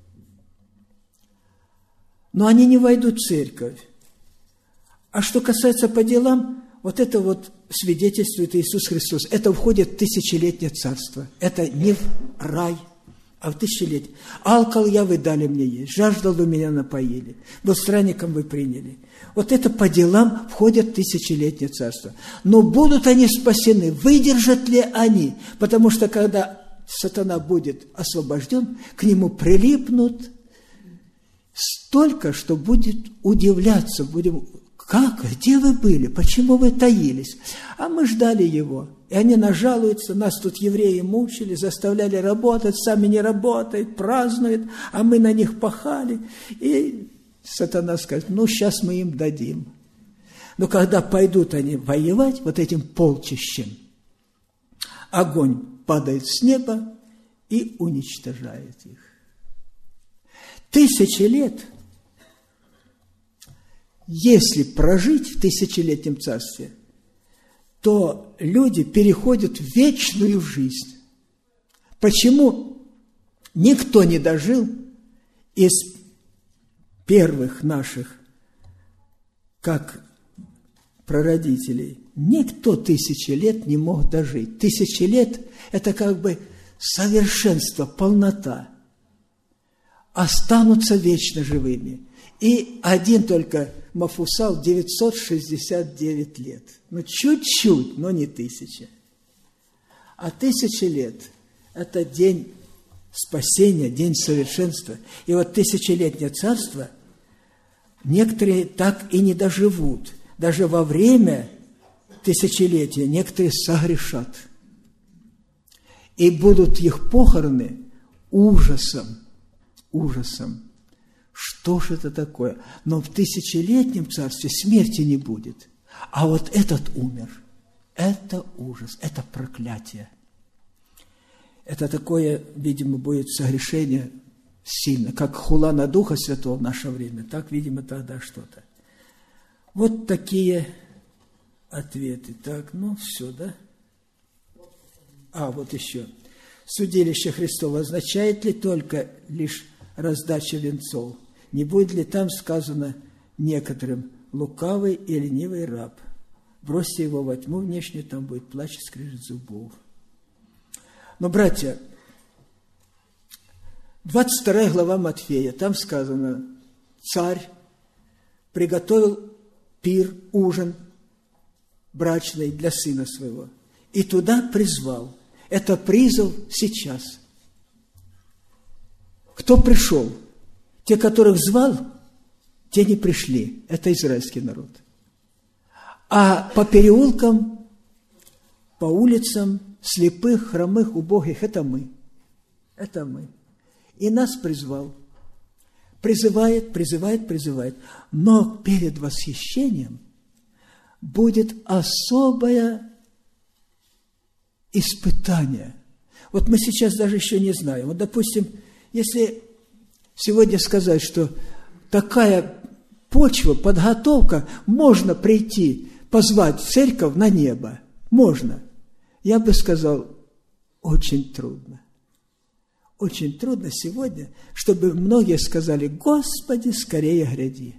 Но они не войдут в церковь. А что касается по делам, вот это вот свидетельствует Иисус Христос. Это входит в тысячелетнее царство. Это не в рай, а в тысячелетие. Алкал я, вы дали мне есть. Жаждал, вы меня напоили. Был странником, вы приняли. Вот это по делам входит в тысячелетнее царство. Но будут они спасены, выдержат ли они? Потому что когда сатана будет освобожден, к нему прилипнут столько, что будет удивляться, будем... Как? Где вы были? Почему вы таились? А мы ждали его. И они нажалуются, нас тут евреи мучили, заставляли работать, сами не работают, празднуют, а мы на них пахали. И сатана скажет, ну, сейчас мы им дадим. Но когда пойдут они воевать вот этим полчищем, огонь падает с неба и уничтожает их. Тысячи лет... Если прожить в тысячелетнем царстве, то люди переходят в вечную жизнь. Почему никто не дожил из первых наших, как прародителей? Никто тысячи лет не мог дожить. Тысячи лет – это как бы совершенство, полнота. Останутся вечно живыми. И один только Мафусал девятьсот шестьдесят девять лет. Ну, чуть-чуть, но не тысяча. А тысяча лет – это день спасения, день совершенства. И вот тысячелетнее царство некоторые так и не доживут. Даже во время тысячелетия некоторые согрешат. И будут их похороны ужасом, ужасом. Что же это такое? Но в тысячелетнем царстве смерти не будет. А вот этот умер. Это ужас, это проклятие. Это такое, видимо, будет согрешение сильно, как хула на Духа Святого в наше время. Так, видимо, тогда что-то. Вот такие ответы. Так, ну, все, да? А, вот еще. Судилище Христово означает ли только лишь раздача венцов? Не будет ли там сказано некоторым лукавый и ленивый раб? Бросьте его во тьму внешнюю, там будет плач и скрежет зубов. Но, братья, двадцать вторая глава Матфея, там сказано, царь приготовил пир, ужин брачный для сына своего, и туда призвал. Это призыв сейчас. Кто пришел? Те, которых звал, те не пришли. Это израильский народ. А по переулкам, по улицам, слепых, хромых, убогих, это мы. Это мы. И нас призвал. Призывает, призывает, призывает. Но перед восхищением будет особое испытание. Вот мы сейчас даже еще не знаем. Вот, допустим, если сегодня сказать, что такая почва, подготовка, можно прийти, позвать церковь на небо. Можно. Я бы сказал, очень трудно. Очень трудно сегодня, чтобы многие сказали, Господи, скорее гряди.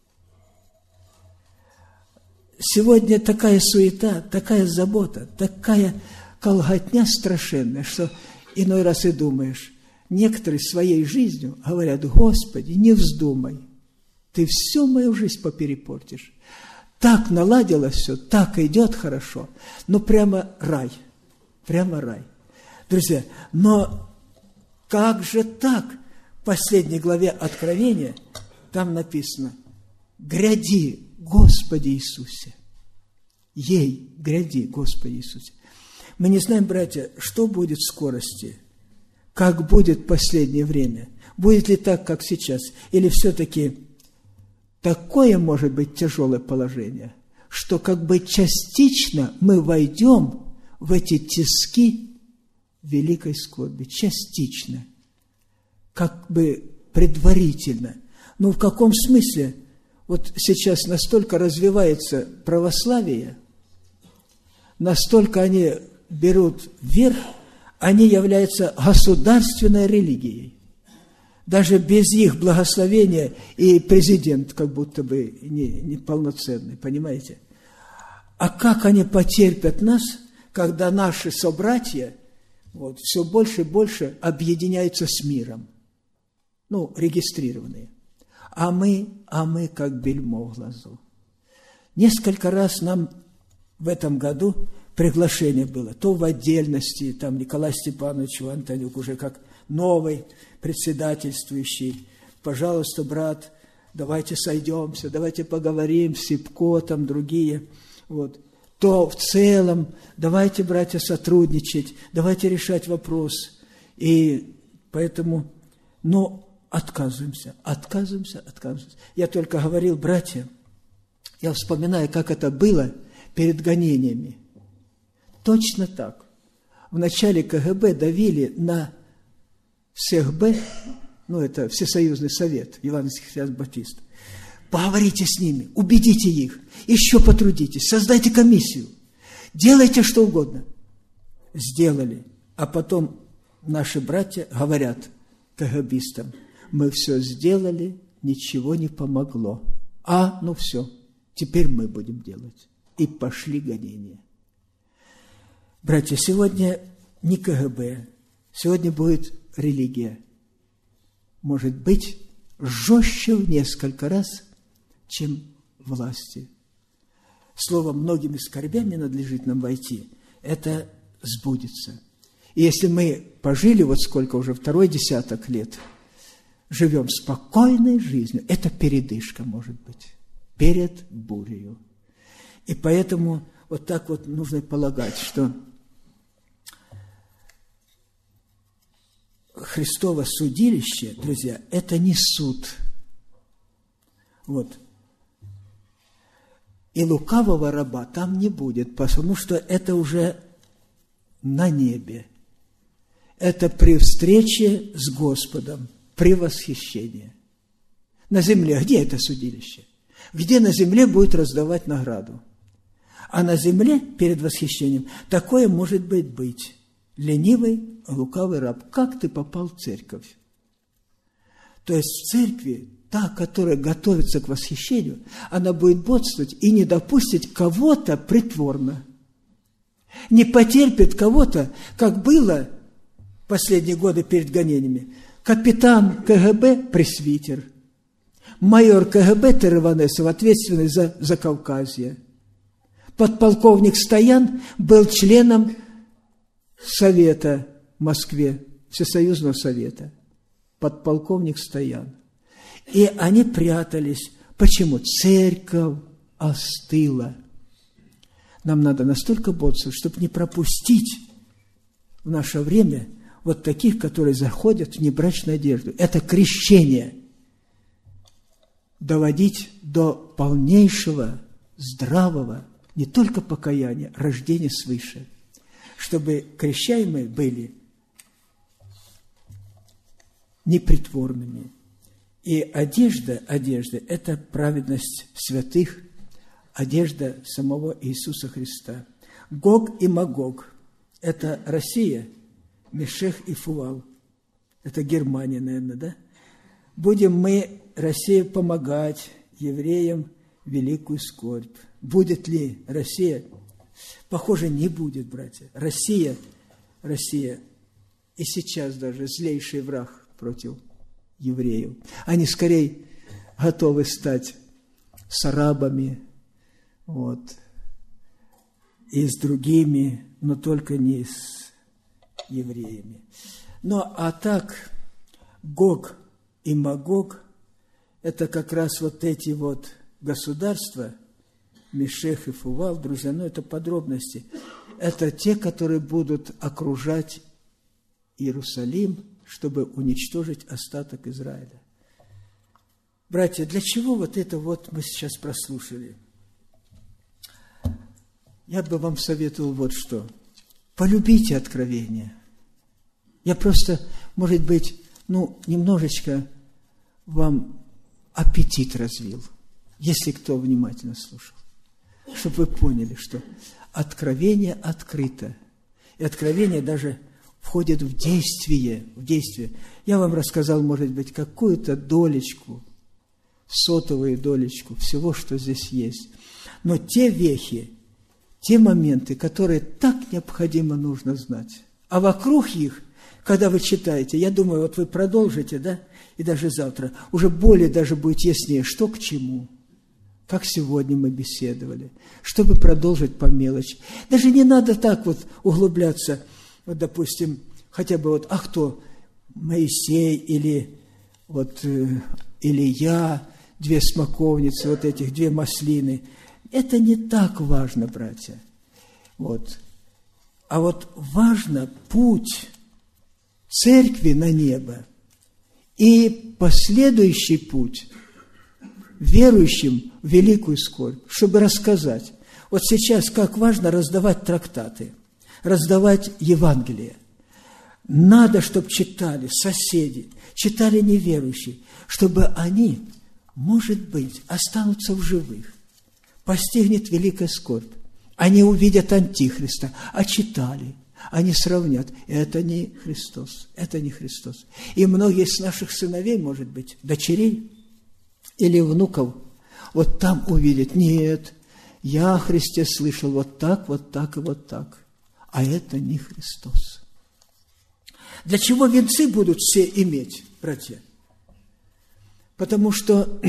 Сегодня такая суета, такая забота, такая колготня страшенная, что иной раз и думаешь, некоторые своей жизнью говорят, Господи, не вздумай, ты всю мою жизнь поперепортишь. Так наладилось все, так идет хорошо, ну прямо рай, прямо рай. Друзья, но как же так? В последней главе Откровения там написано: «Гряди, Господи Иисусе». Ей, гряди, Господи Иисусе. Мы не знаем, братья, что будет в скорости, как будет в последнее время. Будет ли так, как сейчас? Или все-таки такое может быть тяжелое положение, что как бы частично мы войдем в эти тиски великой скорби. Частично. Как бы предварительно. Ну, в каком смысле? Вот сейчас настолько развивается православие, настолько они берут вверх, они являются государственной религией. Даже без их благословения и президент как будто бы не, не полноценный, понимаете? А как они потерпят нас, когда наши собратья вот, все больше и больше объединяются с миром? Ну, регистрированные. А мы, а мы как бельмо в глазу. Несколько раз нам в этом году приглашение было, то в отдельности, там Николай Степанович Антонюк уже как новый председательствующий. Пожалуйста, брат, давайте сойдемся, давайте поговорим, Сипко, там другие. Вот. То в целом, давайте, братья, сотрудничать, давайте решать вопрос. И поэтому, но отказываемся, отказываемся, отказываемся. Я только говорил, братья, я вспоминаю, как это было перед гонениями. Точно так. В начале ка гэ бэ давили на всех Б, ну, это Всесоюзный совет евангельских христиан-баптистов. Поговорите с ними, убедите их, еще потрудитесь, создайте комиссию, делайте что угодно. Сделали. А потом наши братья говорят ка-гэ-бистам: мы все сделали, ничего не помогло. А, ну все, теперь мы будем делать. И пошли гонения. Братья, сегодня не ка гэ бэ, сегодня будет религия. Может быть, жестче в несколько раз, чем власти. Слово «многими скорбями надлежит нам войти» – это сбудется. И если мы пожили, вот сколько уже, второй десяток лет, живем спокойной жизнью, это передышка, может быть, перед бурею. И поэтому вот так вот нужно полагать, что Христово судилище, друзья, это не суд. Вот. И лукавого раба там не будет, потому что это уже на небе. Это при встрече с Господом, при восхищении. На земле где это судилище? Где на земле будет раздавать награду? А на земле перед восхищением такое может быть быть. Ленивый, лукавый раб. Как ты попал в церковь? То есть в церкви та, которая готовится к восхищению, она будет бодствовать и не допустит кого-то притворно. Не потерпит кого-то, как было в последние годы перед гонениями. Капитан ка гэ бэ – пресвитер. Майор ка гэ бэ Тереванесов, ответственный за Закавказье. Подполковник Стоян был членом Совета в Москве, Всесоюзного Совета. Подполковник Стоян. И они прятались. Почему? Церковь остыла. Нам надо настолько бодрствовать, чтобы не пропустить в наше время вот таких, которые заходят в небрачную одежду. Это крещение. Доводить до полнейшего, здравого, не только покаяния, рождения свыше. Чтобы крещаемые были непритворными. И одежда, одежда – это праведность святых, одежда самого Иисуса Христа. Гог и Магог – это Россия, Мешех и Фувал. Это Германия, наверное, да? Будем мы, Россия, помогать евреям в великую скорбь. Будет ли Россия? Похоже, не будет, братья. Россия, Россия и сейчас даже злейший враг против евреев. Они скорее готовы стать с арабами, вот, и с другими, но только не с евреями. Но а так, Гог и Магог – это как раз вот эти вот государства, Мешех и Фувал, друзья, ну это подробности. Это те, которые будут окружать Иерусалим, чтобы уничтожить остаток Израиля. Братья, для чего вот это вот мы сейчас прослушали? Я бы вам советовал вот что. Полюбите откровение. Я просто, может быть, ну, немножечко вам аппетит развил, если кто внимательно слушал, чтобы вы поняли, что откровение открыто. И откровение даже входит в действие, в действие. Я вам рассказал, может быть, какую-то долечку, сотовую долечку всего, что здесь есть. Но те вехи, те моменты, которые так необходимо нужно знать. А вокруг их, когда вы читаете, я думаю, вот вы продолжите, да, и даже завтра, уже более даже будет яснее, что к чему, как сегодня мы беседовали, чтобы продолжить по мелочи. Даже не надо так вот углубляться, вот, допустим, хотя бы вот, а кто? Моисей или вот э, Илья, две смоковницы, вот этих две маслины. Это не так важно, братья. Вот. А вот важно путь церкви на небо и последующий путь верующим в великую скорбь, чтобы рассказать. Вот сейчас как важно раздавать трактаты, раздавать Евангелие. Надо, чтобы читали соседи, читали неверующие, чтобы они, может быть, останутся в живых. Постигнет великая скорбь. Они увидят Антихриста, а читали, они сравнят. Это не Христос, это не Христос. И многие из наших сыновей, может быть, дочерей или внуков, вот там увидят, нет, я о Христе слышал вот так, вот так и вот так. А это не Христос. Для чего венцы будут все иметь, братья? Потому что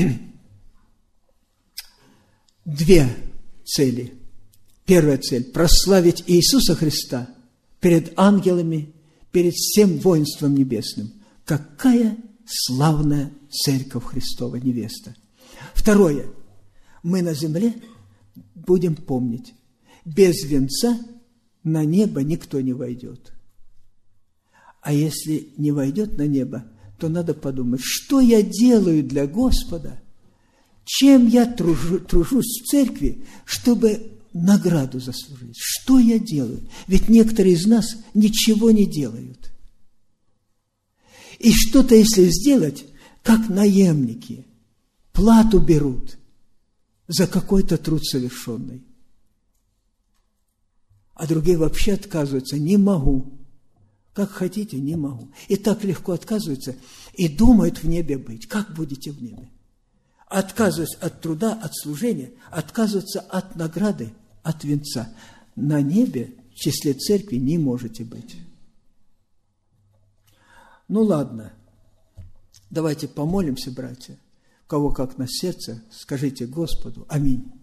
две цели. Первая цель – прославить Иисуса Христа перед ангелами, перед всем воинством небесным. Какая славная церковь Христова, невеста. Второе – мы на земле будем помнить, без венца на небо никто не войдет. А если не войдет на небо, то надо подумать, что я делаю для Господа, чем я тружу, тружусь в церкви, чтобы награду заслужить. Что я делаю? Ведь некоторые из нас ничего не делают. И что-то, если сделать, как наемники, плату берут за какой-то труд совершенный. А другие вообще отказываются. Не могу. Как хотите, не могу. И так легко отказываются и думают в небе быть. Как будете в небе? Отказываются от труда, от служения, отказываются от награды, от венца. На небе в числе церкви не можете быть. Ну ладно, давайте помолимся, братья. У кого как на сердце, скажите Господу аминь.